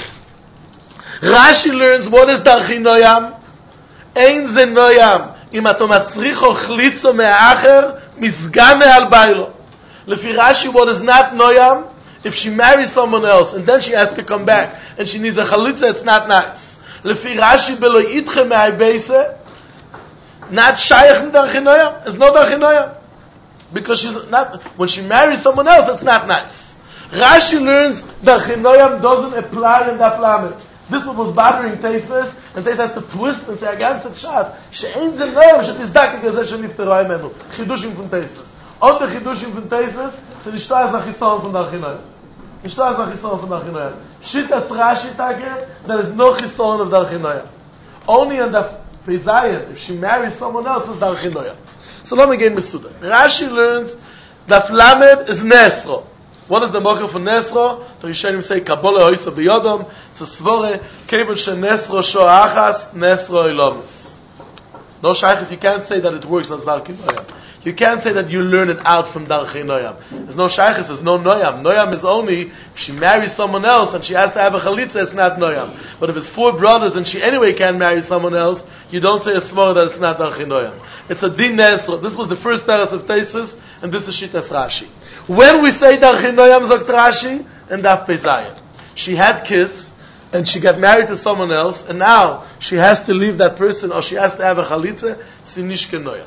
Rashi learns what is Darchinoyam. Ein ze Noyam, im ato matzricho chlitzo me'acher, misgane al bailo. Lefi Rashi, what is not Noyam, if she marries someone else and then she has to come back and she needs a chalitza, it's not nice. Lefi Rashi belo itche me'ai beise, not shaykh in Darchinoyam, it's not Darchinoyam. Because she's not, when she marries someone else, it's not nice. Rashi learns Darchinoyam doesn't apply in Daf Lamed. This one was bothering Tesis, and Tesis has to twist and say, a ganze shot, she'ein ze noyam, she'tizdake gazeh she'nifteroi menu. Chidushim von Tesis. Auch der Chidushim von Tesis, sie nicht da ist nach Chisoron von Darchinoyam. Nicht da ist nach Chisoron von Darchinoyam. Shittas Rashi Tage, there is no Chisoron of Darchinoyam. Only in the Pizayin, if she marries someone else, is Darchinoyam. So let me get Mesuda. Rashi learns that Lamed is Nesro. What is the mocker for Nesro? The Rishonim say, Kabbalah Hoysa B'Yodom, to Svore, Kevon She Nesro Shoachas, Nesro Ilomis. No shaykh, if you can't say that it works as Darchinoyam. You can't say that you learn it out from Darchinoyam. There's no shaykh, there's no Noyam. Noyam is only, if she marries someone else and she has to have a chalitza, it's not Noyam. But if it's four brothers and she anyway can marry someone else, you don't say a svore that it's not Darchinoyam. It's a din Nesro. This was the first teretz of Tesis, and this is Shittas Rashi. When we say Darchinoyam Zokt Rashi, and Daf Pezayin, she had kids, and she got married to someone else, and now she has to leave that person, or she has to have a chalitza, sie nicht Noyam.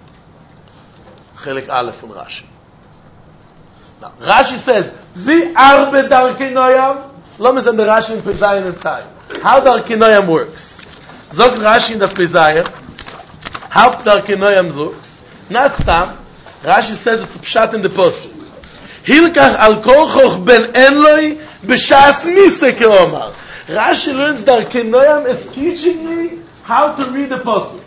Chelik Aleph from Rashi. Now, Rashi says, Vi arbe Darchinoyam, lo mesen the Rashi in Pezayin and Tzayim. How Darchinoyam works. Zokt Rashi in the Pezayin, how Darchinoyam works. Not Stam, Rashi says it's a pshat in the posuk. Hilkach al kolchoch ben enloi b'shas mise keomar. Rashi learns that Darchinoyam is teaching me how to read the posuk.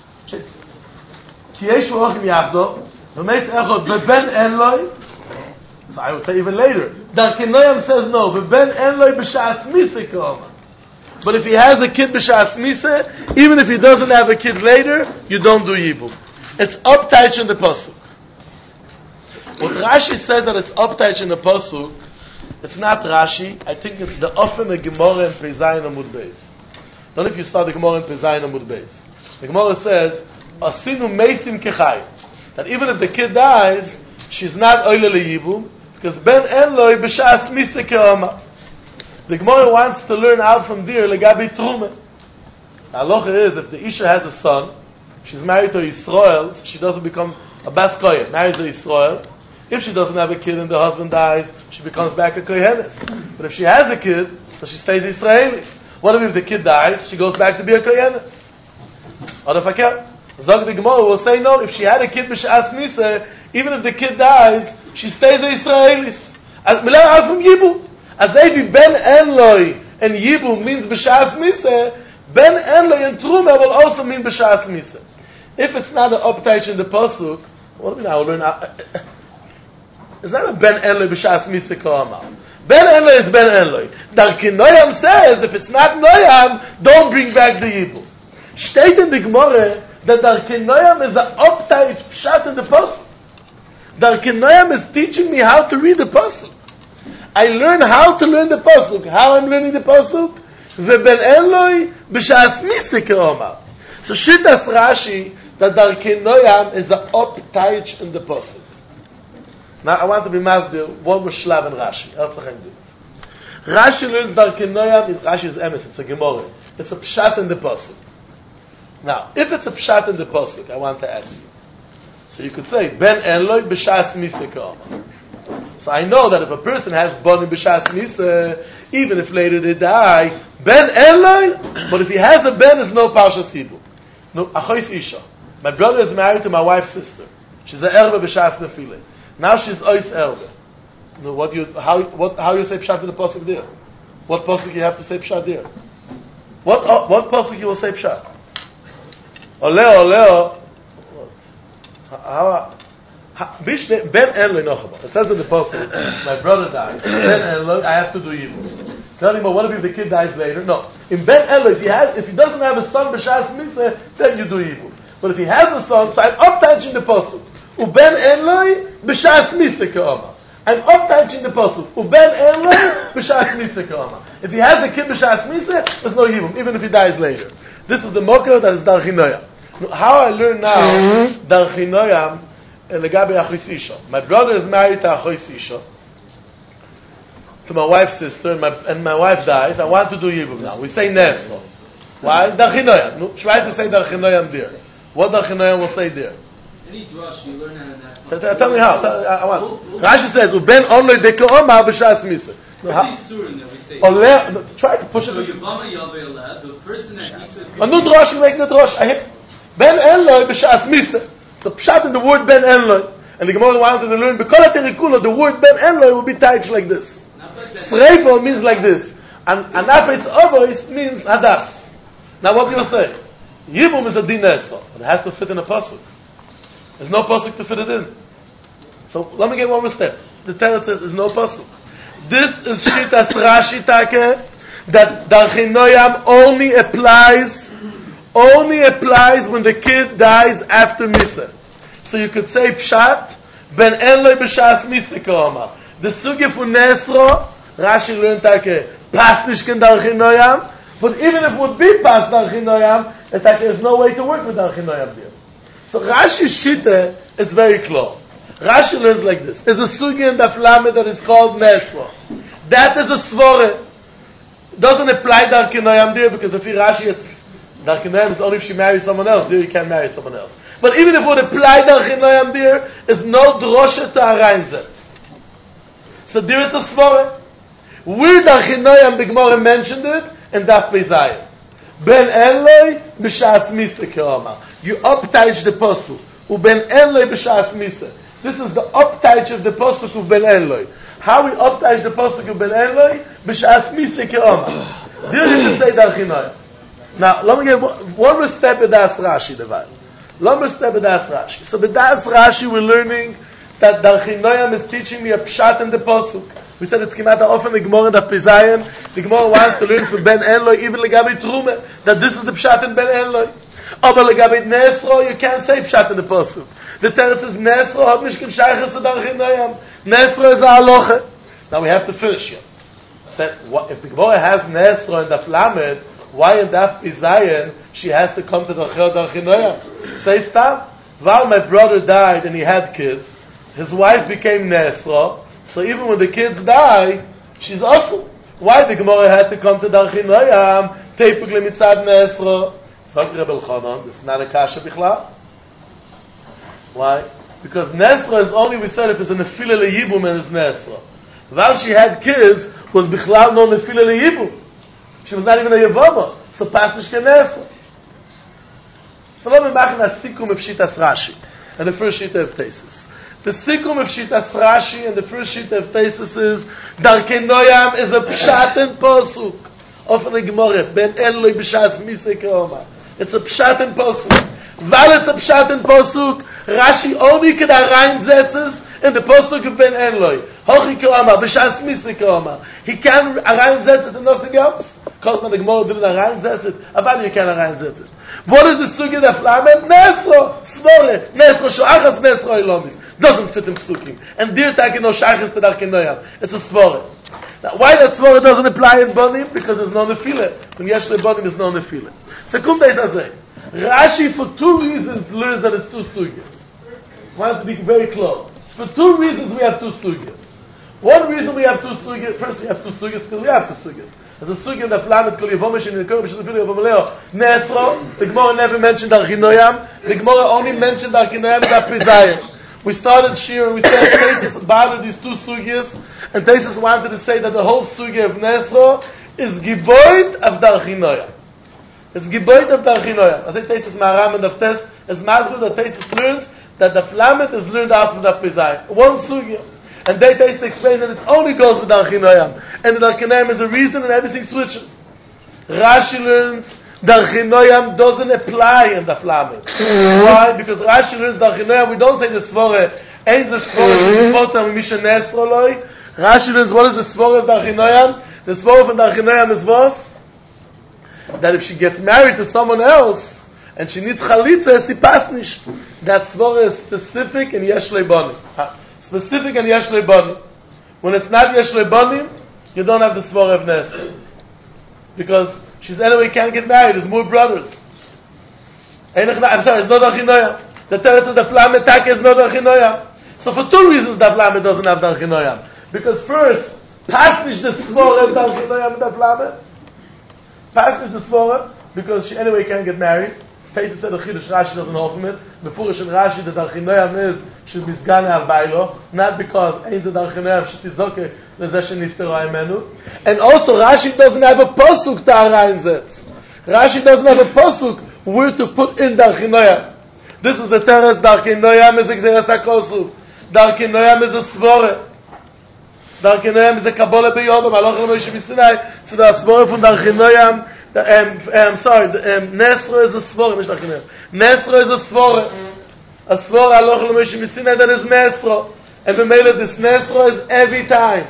Ki yesh v'ochim yachdo, v'meis echot beben enloi. So I would say even later. Darchinoyam says no, beben enloi b'shas mise keomar. But if he has a kid b'shas mise, even if he doesn't have a kid later, you don't do yibum. It's uptight in the pasuk. What Rashi says that it's uptight in the pasuk, it's not Rashi. I think it's the often Gemara in Pezayin Amud Beis. Don't know if you start the Gemara in Pezayin Amud Beis. The Gemara says, "Asinu meisim kechai," that even if the kid dies, she's not oile leyibum because ben enloi b'shas mise keoma. The Gemara wants to learn out from there legabi truma. The halacha is if the isha has a son, she's married to Yisrael, so she doesn't become a bas kohen. Marries a Yisrael. If she doesn't have a kid and the husband dies, she becomes back a kohenes. But if she has a kid, so she stays Israelis. What if the kid dies? She goes back to be a kohenes. Or if I can't, Zog the Gemara will say no. If she had a kid b'shas mise, even if the kid dies, she stays a Israelis. As milah from Yibu. As if Ben Enloi and Yibum means B'Shas Miseh, Ben Enloi and Truma will also mean B'Shas Miseh. If it's not an uptake in the Pasuk, what do we now learn? It's not a Ben Enloi B'Shas Miseh Ka'amar. Ben Enloi is Ben Enloi. Darki Noyam says, if it's not Noyam, don't bring back the Yibum. Steht in the Gemara that Darki Noyam is an uptake Pshat in the Pasuk. Darki Noyam is teaching me how to read the Pasuk. I learn how to learn the Pasuk. How I'm learning the Pasuk? V'ben Enloi b'shas miseh ke'omar. So Shitas Rashi, that Darkei Noyam is an uptaich in the Pasuk. Now I want to be masbir one more shlav in Rashi. Else I can do it. Rashi learns Darkei Noyam, Rashi is emes, it's a Gemara. It's a pshat in the Pasuk. Now, if it's a pshat in the Pasuk, I want to ask you. So you could say, Ben Enloi b'shas miseh ke'omar. So I know that if a person has boni b'shas miseh, even if later they die, ben Enloi, but if he has a ben, there's no parsha sibur. No, achois isha. My brother is married to my wife's sister. She's an erbe b'shas nefileh. Now she's ois erbe. No, what you how what how you say pshat in the pasuk there? What pasuk you have to say pshat there? What uh, what pasuk you will say pshat? Oleo oleo. How? Ben Enloi Nochaba. It says in the pasuk, my brother dies. Ben Enloi, I have to do evil. Tell him, but what if the kid dies later? No. In Ben Enloi, if he has, if he doesn't have a son b'shas miseh, then you do evil. But if he has a son, so I'm uptouching the pasuk. Uben Enloi b'shas miseh ke'omar. I'm uptouching the pasuk. Uben Enloi b'shas miseh ke'omar. If he has a kid b'shas miseh, there's no evil, even if he dies later. This is the mocker that is Darkei Noyam. How I learn now Darkei Noyam. My brother is married to Achois Isha, to my wife's sister, and my, and my wife dies. I want to do Yibum now. We say Nesro. Why? Darkei Noyam. No, try to say Darkei Noyam there. What Darkei Noyam will say there? Any drush you learn out of that. Tell me how. Tell, I, I want. Rashi says, "Uben only dekeomar b'shas miseh." Every surim that we say. No, try to push so it. So Yavama Yavela, the person that eats it. A new drush, you make the drush. I hit Ben Enloi b'shas miseh. The pshat in the word Ben Enloi. And the Gemara wanted to learn, because the word Ben Enloi will be tied like this. Sreifa means like this. And Anafetz Ovois means Hadas. Now what do you say? Yibum is a din esor. It has to fit in a pasuk. There's no pasuk to fit it in. So let me get one more step. The Torah says there's no pasuk. This is Shitas Rashi Take, that Darkei Noyam only applies only applies when the kid dies after Miseh. So you could say Pshat, Ben Enloi b'shas Miseh ke'omar. The sugya for Nesro, Rashi learned take, pas nishken Darkei Noyam, but even if it would be pas Darkei Noyam, there's no way to work with Darkei Noyam there. So Rashi's shita is very clear. Rashi learns like this. There's a sugya in Daf Lamed that is called Nesro. That is a svore. It doesn't apply Darkei Noyam there, because if you Rashi, it's Darkei Noyam is only if she marries someone else. There you can't marry someone else. But even if it would apply Darkei Noyam there, is no drosha to arreinzet. So there it's a svore. Where Darkei Noyam the Gemara mentioned it, and Daf Pezayim. Ben Enloi b'shas miseh ke'omar. You upteich the pasuk. Uben Enloi b'shas miseh. This is the upteich of the pasuk of Ben Enloi. How we upteich the pasuk of Ben Enloi b'shas miseh ke'omar. There you can say Darkei Noyam. Now, let me get one more step in Das Rashi, Devar. One more step in Das Rashi. So, with Das Rashi, we're learning that Darkei Noyam is teaching me a pshat in the pasuk. We said it's Kimata often the Gemara in the Pezayim. The Gemara wants to learn from Ben Enloi, even Legabi Trume, that this is the pshat in Ben Enloi. Aber Legabi Nesro, you can't say pshat in the pasuk. The Torah says Nesro hat nicht gescheiches to Darkei Noyam. Nesro is a halacha. Now we have to finish here. I said, what, if the Gemara has Nesro in the Flamed, why in Daf Pezayim she has to come to the Darkei Noyam? Say stop. While my brother died and he had kids, his wife became Nesro, so even when the kids die, she's also. Why the Gemara had to come to Darkei Noyam? Teipuk lemitzad Nesro. Zog Rebbe Elchanan, this is not a kasha bichlal. Why? Because Nesro is only, we said, if it's a nefila leyibum and it's Nesro. While she had kids, was bichlal no nefila leyibum. She was not even a Yavama. So Pasnish Kenesra. So let me make a sikum of Shitas Rashi. And the first Shita of Tesis. The Sikum of Shitas Rashi and the first sheet of Tesis is Darkei Noyam is a Pshat and Posuk of the Gemara. Ben Eloi B'Shas Misei Keoma. It's a Pshat and Posuk. While it's a Pshat and Posuk, Rashi only can reinsetzen in the Posuk of Ben Eloi. Hochi Keoma, B'Shas Misei Keoma. He can reinsetzen in nothing else. Because when the Gemara didn't reinsetzen it, Aval you can reinsetzen it. What is the Sugi of Lamed? Nesro, Svore, Nesro, Shoachas, Nesro, Ilomis. Doesn't fit in Psukim. And dear Taki no Shachas to Darkei Noyam. It's a Svore. Now, why that Svore doesn't apply in Bonim? Because there's no Nefile. When Yesh Le Bonim, there's no Nefile. So, Kum Beis Azeh. Rashi, for two reasons, learns that it's two Sugyas. I want to be very close. For two reasons, we have two Sugyas. One reason we have two Sugyas, first we have two Sugyas, because we have two Sugyas. There's a Sugya in the Flamet, Kol Yevomish, in the Korb, Shizapili, Yevomeleo, Nesro. The Gemara never mentioned Darkei Noyam. The Gemara only mentioned Darkei Noyam and Apizayim. We started Shir and we said Tesis bothered these two Sugyas, and Tesis wanted to say that the whole Sugya of Nesro is Giboid of Darkei Noyam. It's Giboid of Darkei Noyam. I say Tesis Maharam and Daftes, as Masber that Tesis learns that the Flamet is learned out from the Apizayim. One Sugya. And they basically explain that it only goes with Darkei Noyam. And the Darkei Noyam is a reason and everything switches. Rashi learns Darkei Noyam doesn't apply in the Flamet. Why? Because Rashi learns Darkei Noyam, we don't say the Svore, ain't the Svore, Shempotam, Misha Nesro Loi. Rashi learns what is the Svore of Darkei Noyam? The Svore of Darkei Noyam is what? That if she gets married to someone else, and she needs Chalitza, she pasnish. That Svore is specific in Yesh Leibonim. Specific and Yesh Leibonim. When it's not Yesh Leibonim, you don't have the Svore of Nesro. Because she's anyway can't get married, there's more brothers. I'm sorry, it's not Darkei Noyam. The Teretz is the Flamet Taka is not Darkei Noyam. So for two reasons the Flamet doesn't have Darkei Noyam. Because first, Pasnish the Svore of Darkei Noyam in the Flamet. Pasnish the Svore, because she anyway can't get married. Tesis said the Chidush Rashi doesn't hold from it. Before in Rashi, the Darkei Noyam is should be Zgane Arbailo, not because ain't the Darkei Noyam should be Zoke Lezesh Niftero Imenu. And also Rashi doesn't have a posuk to reinsetz. Rashi doesn't have a posuk where to put in Darkei Noyam. This is the Teres. Darkei Noyam is a Gzeres HaKosuf. Darkei Noyam is a Svore. Darkei Noyam is a Kabbalah B'Yodom. Aloch Moshe B'Sinai. So the Svore from Darkei Noyam. Um, um, sorry, um, Nesro is a Svore, nicht Darkei Noyam. Nesro is a Svore. A Svore Aloch Moshe B'Sinai that is Nesro. And the mail of this Nesro is every time.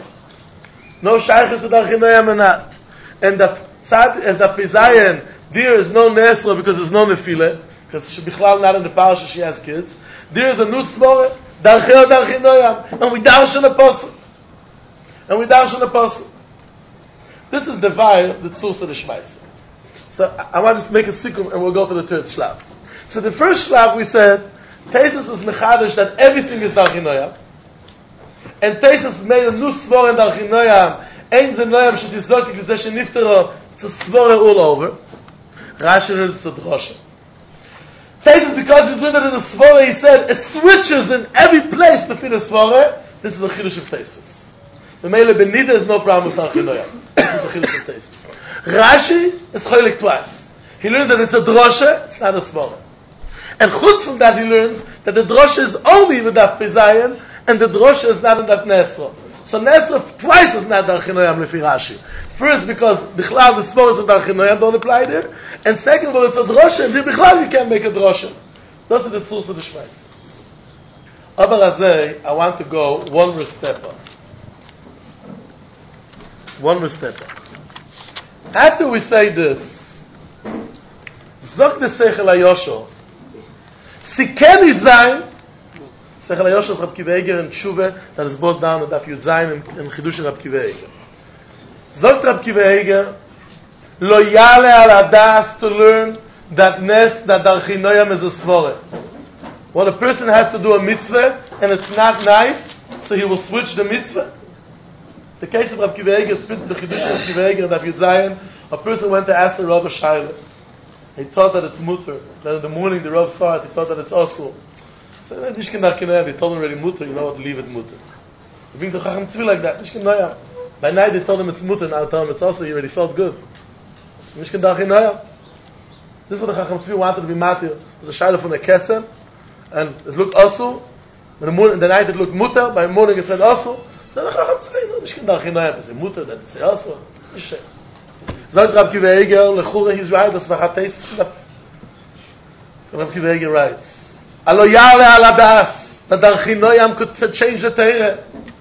No Shaykhis to Darkei Noyam or not. And the Tzad, and the Pizayin, there is no Nesro because there's no Nefile. Because she Bichlal not in the parasha, she has kids. There is a new Svore, Darkei Darkei Noyam. And we darshan apostle. And we darshan apostle. This is the Vair, the Tzus of the Shmais. So I want to just make a sikum and we'll go to the third shlav. So the first shlav we said, Tesis is mechadish that everything is Darkei Noyam. And Tesis made a new Svore in Darkei Noyam. Ein ze Noyam shetizoki k'zeh sheniftero. It's a Svore all over. Rashi learns it's a drosha. Tesis, because he's learned it in the Svore, he said, it switches in every place to fit a Svore. This is a chidush of Tesis. The Mele Benida is no problem with Darkei Noyam. This is the chidush of Tesis. Rashi is cholik twice. He learns that it's a drosha, it's not a Svore. And chutz from that he learns that the drosha is only with that Pizayin, and the drosha is not in that Nesro. So Nesro twice is not Darkei Noyam lefi Rashi. First, because Bichlal the Svoros of Darkei Noyam don't apply there, and second of all, it's a drosha, and Bichlal you can't make a drosha. Those are the tzurs of the Shmais. Aber Azeh, I want to go one more step up. One more step up. After we say this, Zok the Seichel HaYosho, Sikeni Zayin, Seichel HaYosho is Rab Kiva Eger in Tshuva, that is brought down at Daf Yud Zayin in Chidush of Rab Kiva Eger. Zok Rab Kiva Eger, Lo Yale Al Adas to learn that Nes, that Darkei Noyam is a Svore. When a person has to do a mitzvah, and it's not nice, so he will switch the mitzvah. The case of Rab Kiva Eger, it's written the Chidush of Rab Kiva Eger, Daf Yud Zayin, a person went to ask the Rav a Shaila. He thought that it's mutter. Then in the morning the Rav saw it, he thought that it's also. So Nishkin Darkei Noyam, he told him already mutter, you know what, leave it mutter. He brings the Chacham Tzvi like that, Nishkin Noyam. By night they told him it's mutter, now they told him it's also, he already felt good. Nishkin Darkei Noyam. This is what the Chacham Tzvi wanted to be matir. It was a Shaila from the Kesem, and it looked also. In the morning, in the night it looked mutter, by the morning it said also. Dann ich habe zwei, ich kann da hinein, das ist mutter, das ist also. Nicht. Sagt Rab Kiva Eger, lechura he's right, das war taste. Rab Kiva Eger writes, Alo yale ala das, that Darchinoyam could change the Torah.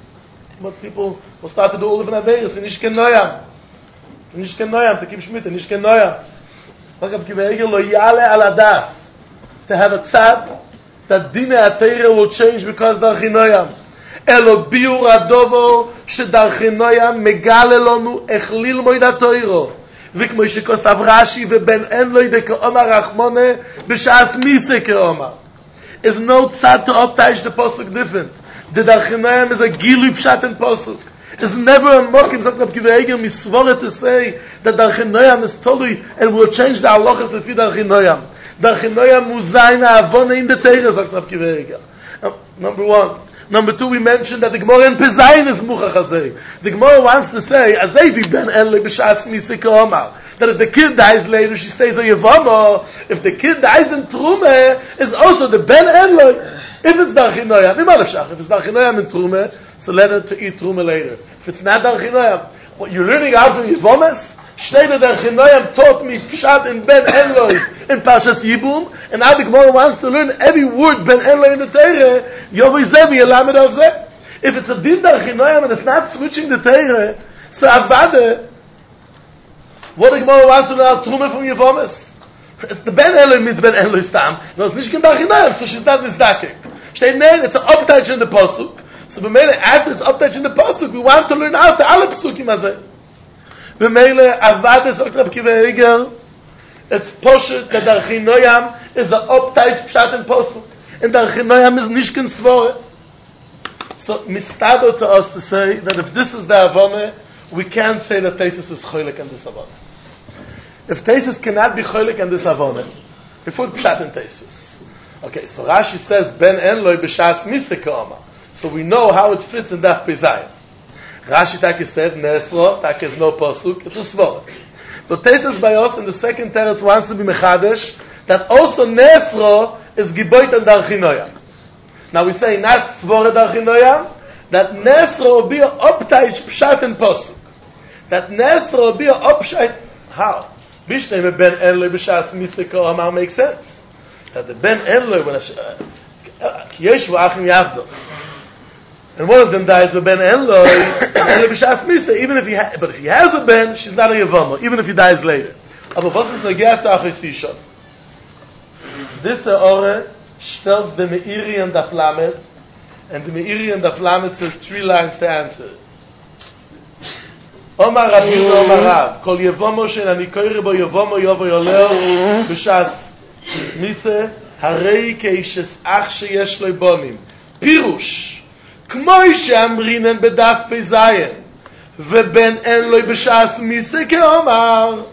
But people will start to do all of an averis, and nicht ken Noyam. Nicht ken Noyam, to keep Shmita, nicht ken Noyam. Rab Kiva Eger, lo yale ala das, to have a tzad, that Dine HaTorah will change because Darchinoyam. Elo biur adovo, שדרכינוים מגלה לנו איך ללמוד התוירו וכמו שכוסף רש"י ובן אין לו ידי כאומר רחמונה בשעס מיסה כאומר. Is no tzad to uptish the posuk different. The Darchinoyam is a gilui pshat in posuk. It's never a mokim, sagt Rab Kiva Eger, misvore to say that Darchinoyam is totally and will change the halachas lefi Darchinoyam. Darchinoyam muzayin ha'avona in the Torah, sagt Rab Kiva Eger. Number one. Number two, we mentioned that the Gemara in Pezayin is muchach hazeh. The Gemara wants to say, Azevi ben Enle b'shas misika omar, that if the kid dies later, she stays a yevama. If the kid dies in Trumeh, is also the ben Enle. If it's Darchinoyam, if it's Darchinoyam in Trumeh, so let her to eat Trumeh later. If it's not Darchinoyam, what you're learning out from yevamas, Shtei Darchinoyam taught me pshat in ben Enloi in Parshas Yibum, and now the Gemara wants to learn every word ben Enloi in the Torah. Yovei Zevi Yelamed of Zeh. If it's a din Darchinoyam and it's not switching the Torah, so Avade, what the Gemara wants to learn Trumah from Yevamas. The ben Enloi means ben Enloi stam. No, it's nicht Darchinoyam, so she's not nisdaking. Shtei Nein, it's an uptouch in the pasuk. So b'meile after it's uptouch in the pasuk, we want to learn out the alle pasukim azeh. B'meile avad sagt Rab Kiva Eger, it's poshet that Darchinoyam is the uptight pshat in posuk, and Darchinoyam is nicht ken svore. So mistado to us to say that if this is the avone, we can't say that Teisus is choylek and this avone. If Teisus cannot be choylek and this avone, if we pshat in Teisus. Okay, so Rashi says ben enloi b'shas misek oma, so we know how it fits in that Pezayin. Rashi Taki said, Nesro, Taki is no pasuk, it's a svor. But Teisus by us in the second teretz wants to be mechadesh, that also Nesro is giboit and Darchinoyam. Now we say not svor Darchinoyam, that Nesro will be a optaich pshat and pasuk. That Nesro will be a opshat, how? Bishnei ben Enloi b'shas misiko amar makes sense. That the ben Enloi, when ki yeshu achim yavdo, and one of them dies with ben Enloi, Enloi b'shas misa, even if he ha- but if he has a ben, she's not a yevama, even if he dies later. Aber was ist negea zu achis tisha? This ore stells the Meiri and the Flamet, and the Meiri and the Flamet says three lines to answer. Omar Rabbi Omar Rav, kol yevama shen ani koire bo yevama yovo yoleo b'shas misa, harei keishes ach sheyesh lo bonim. Pirush. כמו שאמרינן בדף פזיין ובן אין לו בשעס מיסה כאומר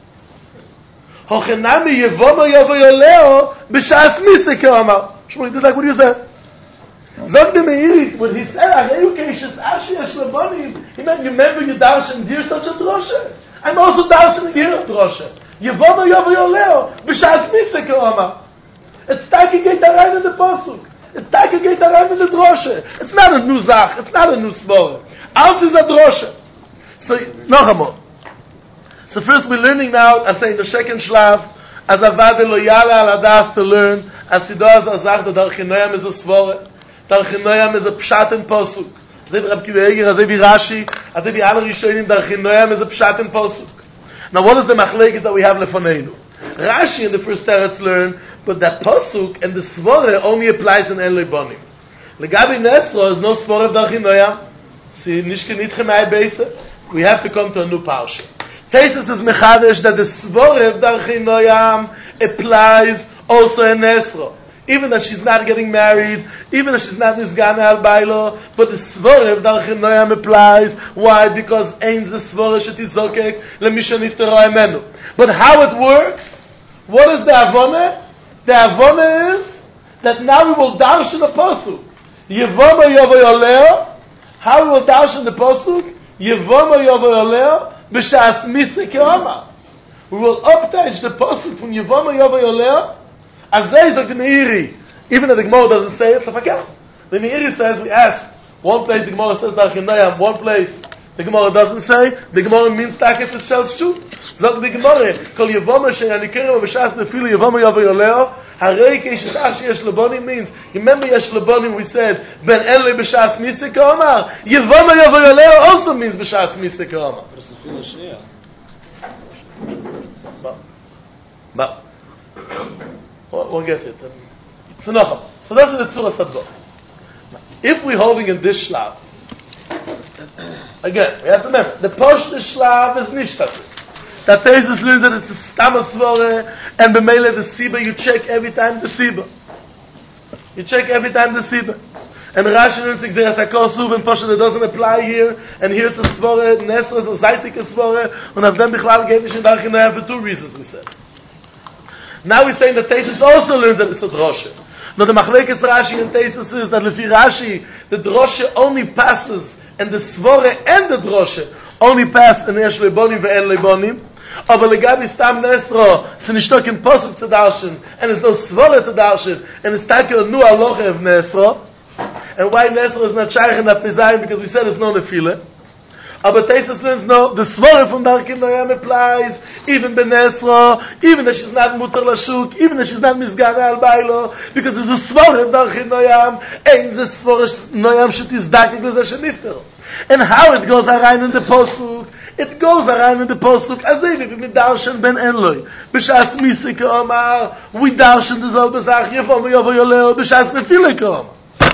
הוכנמי יבומו יבו יולאו בשעס מיסה כאומר. Shmuel, that's like what you said. Zog the Meiri, when he said הרי הוא כאישס אשי יש לבונים, he meant, you remember you darshan dir such a droshe? I'm also darshan dir a droshe. יבומו יבו יולאו בשעס מיסה כאומר. It's taking it rein in the pasuk. It's like a gate around in the droshe. It's not a new zach. It's not a new svore. Alt is a droshe. So, noch einmal. So first we're learning now, I'm saying the second shlav, as avade lo yale al adas to learn, as sido as azach, the Darchinoyam is a svore. Darchinoyam is a pshat in posuk. As if Rab Kiva Eger, as if Rashi, as if Yal Rishonim, Darchinoyam is a pshat in posuk. Now what is the machlekes that we have lefoneinu? Rashi in the first teretz learn, but that pasuk and the svore only applies in Enloi Bonim. Legabi Nesro is no svore of Darchinoyam. See, nishke nitche mei beise. We have to come to a new parsha. Teisus is mechadesh that the svore of Darchinoyam applies also in Nesro. Even if she's not getting married, even if she's not nisgana al bailo, but the svore of Darchinoyam applies. Why? Because ein the svore shetizokek lemisha niftero emenu. But how it works? What is the avone? The avone is that now we will darshan the pasuk. Yevoma yovoyoleo. How we will darshan the pasuk? Yevoma yovoyoleo b'shas misa keoma. We will uptage the pasuk from Yevoma yovoyoleo. Azay zok the Meiri. Even if the Gemara doesn't say it, so forget. The Meiri says, we ask, one place the Gemara says Darchei Noyam, one place the Gemara doesn't say, the Gemara means Takef is Shel Shut. Zog the Gemara, Kol Yevoma She'ani Kerem B'Shas Nefilu Yevoma Yovo Yoleo, Harei Keish Ach Sheyesh Lebonim means, remember Yesh Lebonim we said, Ben Enloi B'Shas Misik Omar, Yevoma Yovo Yoleo also means B'Shas Misik Omar. But, but, we'll get it. So no, so that's the Tzura Sadbo. If we're holding in this Shlav, again, we have to remember, the Posh the Shlav is Nishtatu. That Tesis learns that it's a Stama Svore, and B'meile the Siba, you check every time the Siba. You check every time the Siba. And Rashi learns Xeras HaKol Suv, and Posh that doesn't apply here, and here it's a Svore, Nesra is a Zaitik a Svore, and of them Bichlal gave Nishin Darchei Noyam for two reasons, we said. Now we're saying that Tesis also learns that it's a Droshe. Now the Machlekes Rashi and Tesis is that Lefi Rashi, the Droshe only passes, and the Svore and the Droshe only pass in Yesh Lebonim ve'en Lebonim. Aber legabi Stam Nesro, it's nishtok in Posuk to darshan, and there's no Svore to darshan, and it's takel nu aloche of Nesro. And why Nesro is not shaykh and not Mizayim? Because we said it's no Nefile. Aber Tesis learns no, the Svore from Darchei Noyam applies, even Benesro, even if she's not Mutar Lashuk, even if she's not Mizgana Al Bailo, because there's a Svore of Darchei Noyam, and the Svore Noyam should is Dakik L'zeh Shenifter. And how it goes around in the Posuk, it goes around in the Posuk, as if we darshan Ben Enloi, B'shas Misik Omar, we darshan the Zol Bezach, Yevom Yovo Yoleo, B'shas Nefile Omar.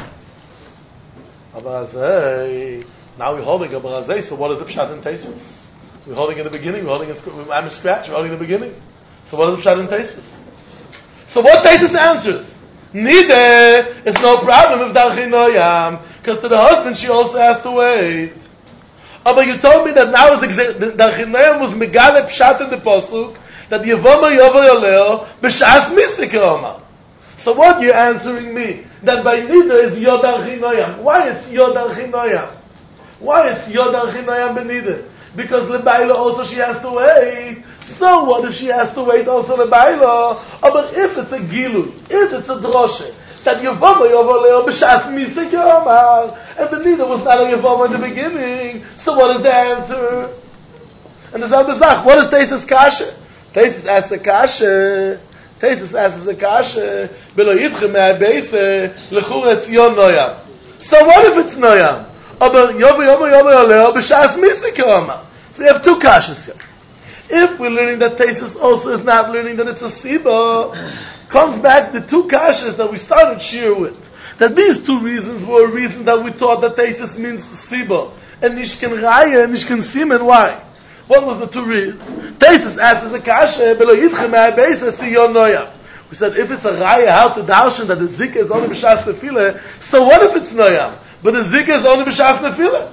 Aber Azay, now we're holding a Barazay, so what is the Pshat in Tesis? We're holding in the beginning, we're holding in I'm scratch, we're holding in the beginning. So what is the Pshat in Tesis? So what Tesis answers? Neither is no problem with Darchei Noyam, because to the husband she also has to wait. Oh, but you told me that now is Darchei Noyam was Megale Pshat in the Posuk, that Yevoma Yovo Yoleo, B'shas Misik Omar. So what you're answering me? That by neither is Yod Darchei Noyam. Why it's Yod Darchei Noyam? Why it's Yod Darchei Noyam b'nideh? Because Lebailo also she has to wait. So what if she has to wait also Lebailo? Oh, but if it's a Gilu, if it's a Droshe, that Yevoma Yovoleo B'shas Misik Omar, and the neither was not a Yevoma in the beginning, so what is the answer? And the Zalbezach, what is Tesis Kasha? Tesis asks a Kasha. Tesis asks a Kasha. Belo Yitchem Me'abeise L'chur Etzion Noyam. So what if it's Noyam? Aber Yovo Yovo Yovoleo B'shas Misik Omar. So we have two Kashas here. If we're learning that Tesis also is not learning that it's a Siba, comes back the two Kashas that we started Shir with. That these two reasons were a reason that we thought that Tesis means Siba. And Nishken Raya and Nishken Simen. Why? What was the two reasons? Tesis asks as a Kasha, Belo Yitchem Me'abeise Siyon Noyam. We said if it's a Raya, how to darshan that the Zikah is only B'shas Nefila, so what if it's Noyam? But the Zikah is only B'shas Nefila.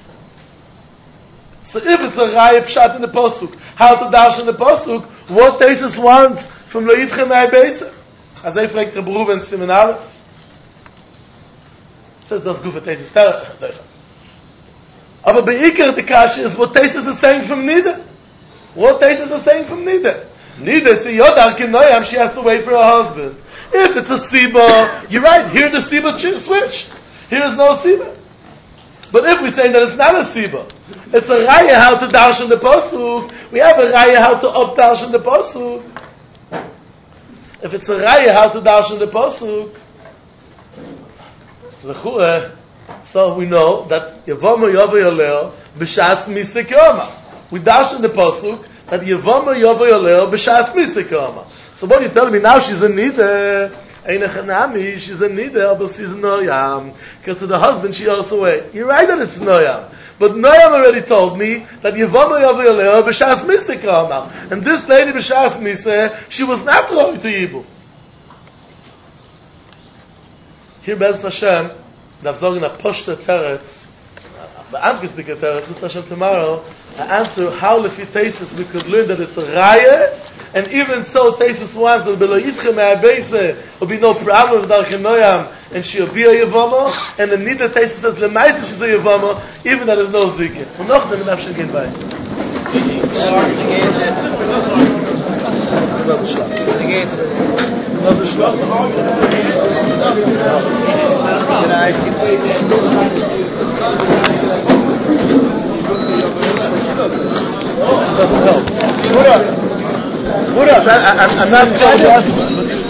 So if it's a Raya Pshat in the Posuk, how to darshan the Posuk, what Tesis wants from Lo Yitchem Me'abeise? As I fragt Reb Ruven Simen Aleph. Says das Gufa Tesis Terech. Aber Be'ikar the Kasha is what Tesis is saying from Nida. What Tesis is saying from Nida. Nida, see, Yod Darchei Noyam, she has to wait for her husband. If it's a Siba, you're right, here the Siba switch. Here is no Siba. But if we say that it's not a Siba, it's a Raya how to darshan the Posuk, we have a Raya how to up darshan the Posuk. If it's a Raya how to darshan the Posuk, so we know that Yevoma Yovo Yoleo B'shas Misik Omar. We darshan the Posuk that Yevoma Yovo Yoleo B'shas Misik Omar. So what you tell me now she's a Nida, Einachanami, she's a Nida, but she's a Noyam. Because to the husband she also wait. You're right that it's Noyam. But Noyam already told me that Yevoma Yovo Yoleo B'shas Misik Omar. And this lady B'shas Misik, she was not going to Yibu. Here Bez Hashem, I've spoken a Poshta Teretz, the Amkisbika Teretz, with Hashem tomorrow, I answer how Lefi Tesis we could learn that it's a Raya, and even so Tesis wants that Belo Yitchem Me'abeise will be no problem with Darchei Noyam, and she'll be a Yevama, and the Nida Tesis says Lemaita she's a Yevama, even that there's no Zikr. Und noch, dann darf ich gehen bei. about the Schlag. Another Schlag. Doesn't help. Buddha, Buddha, I'm not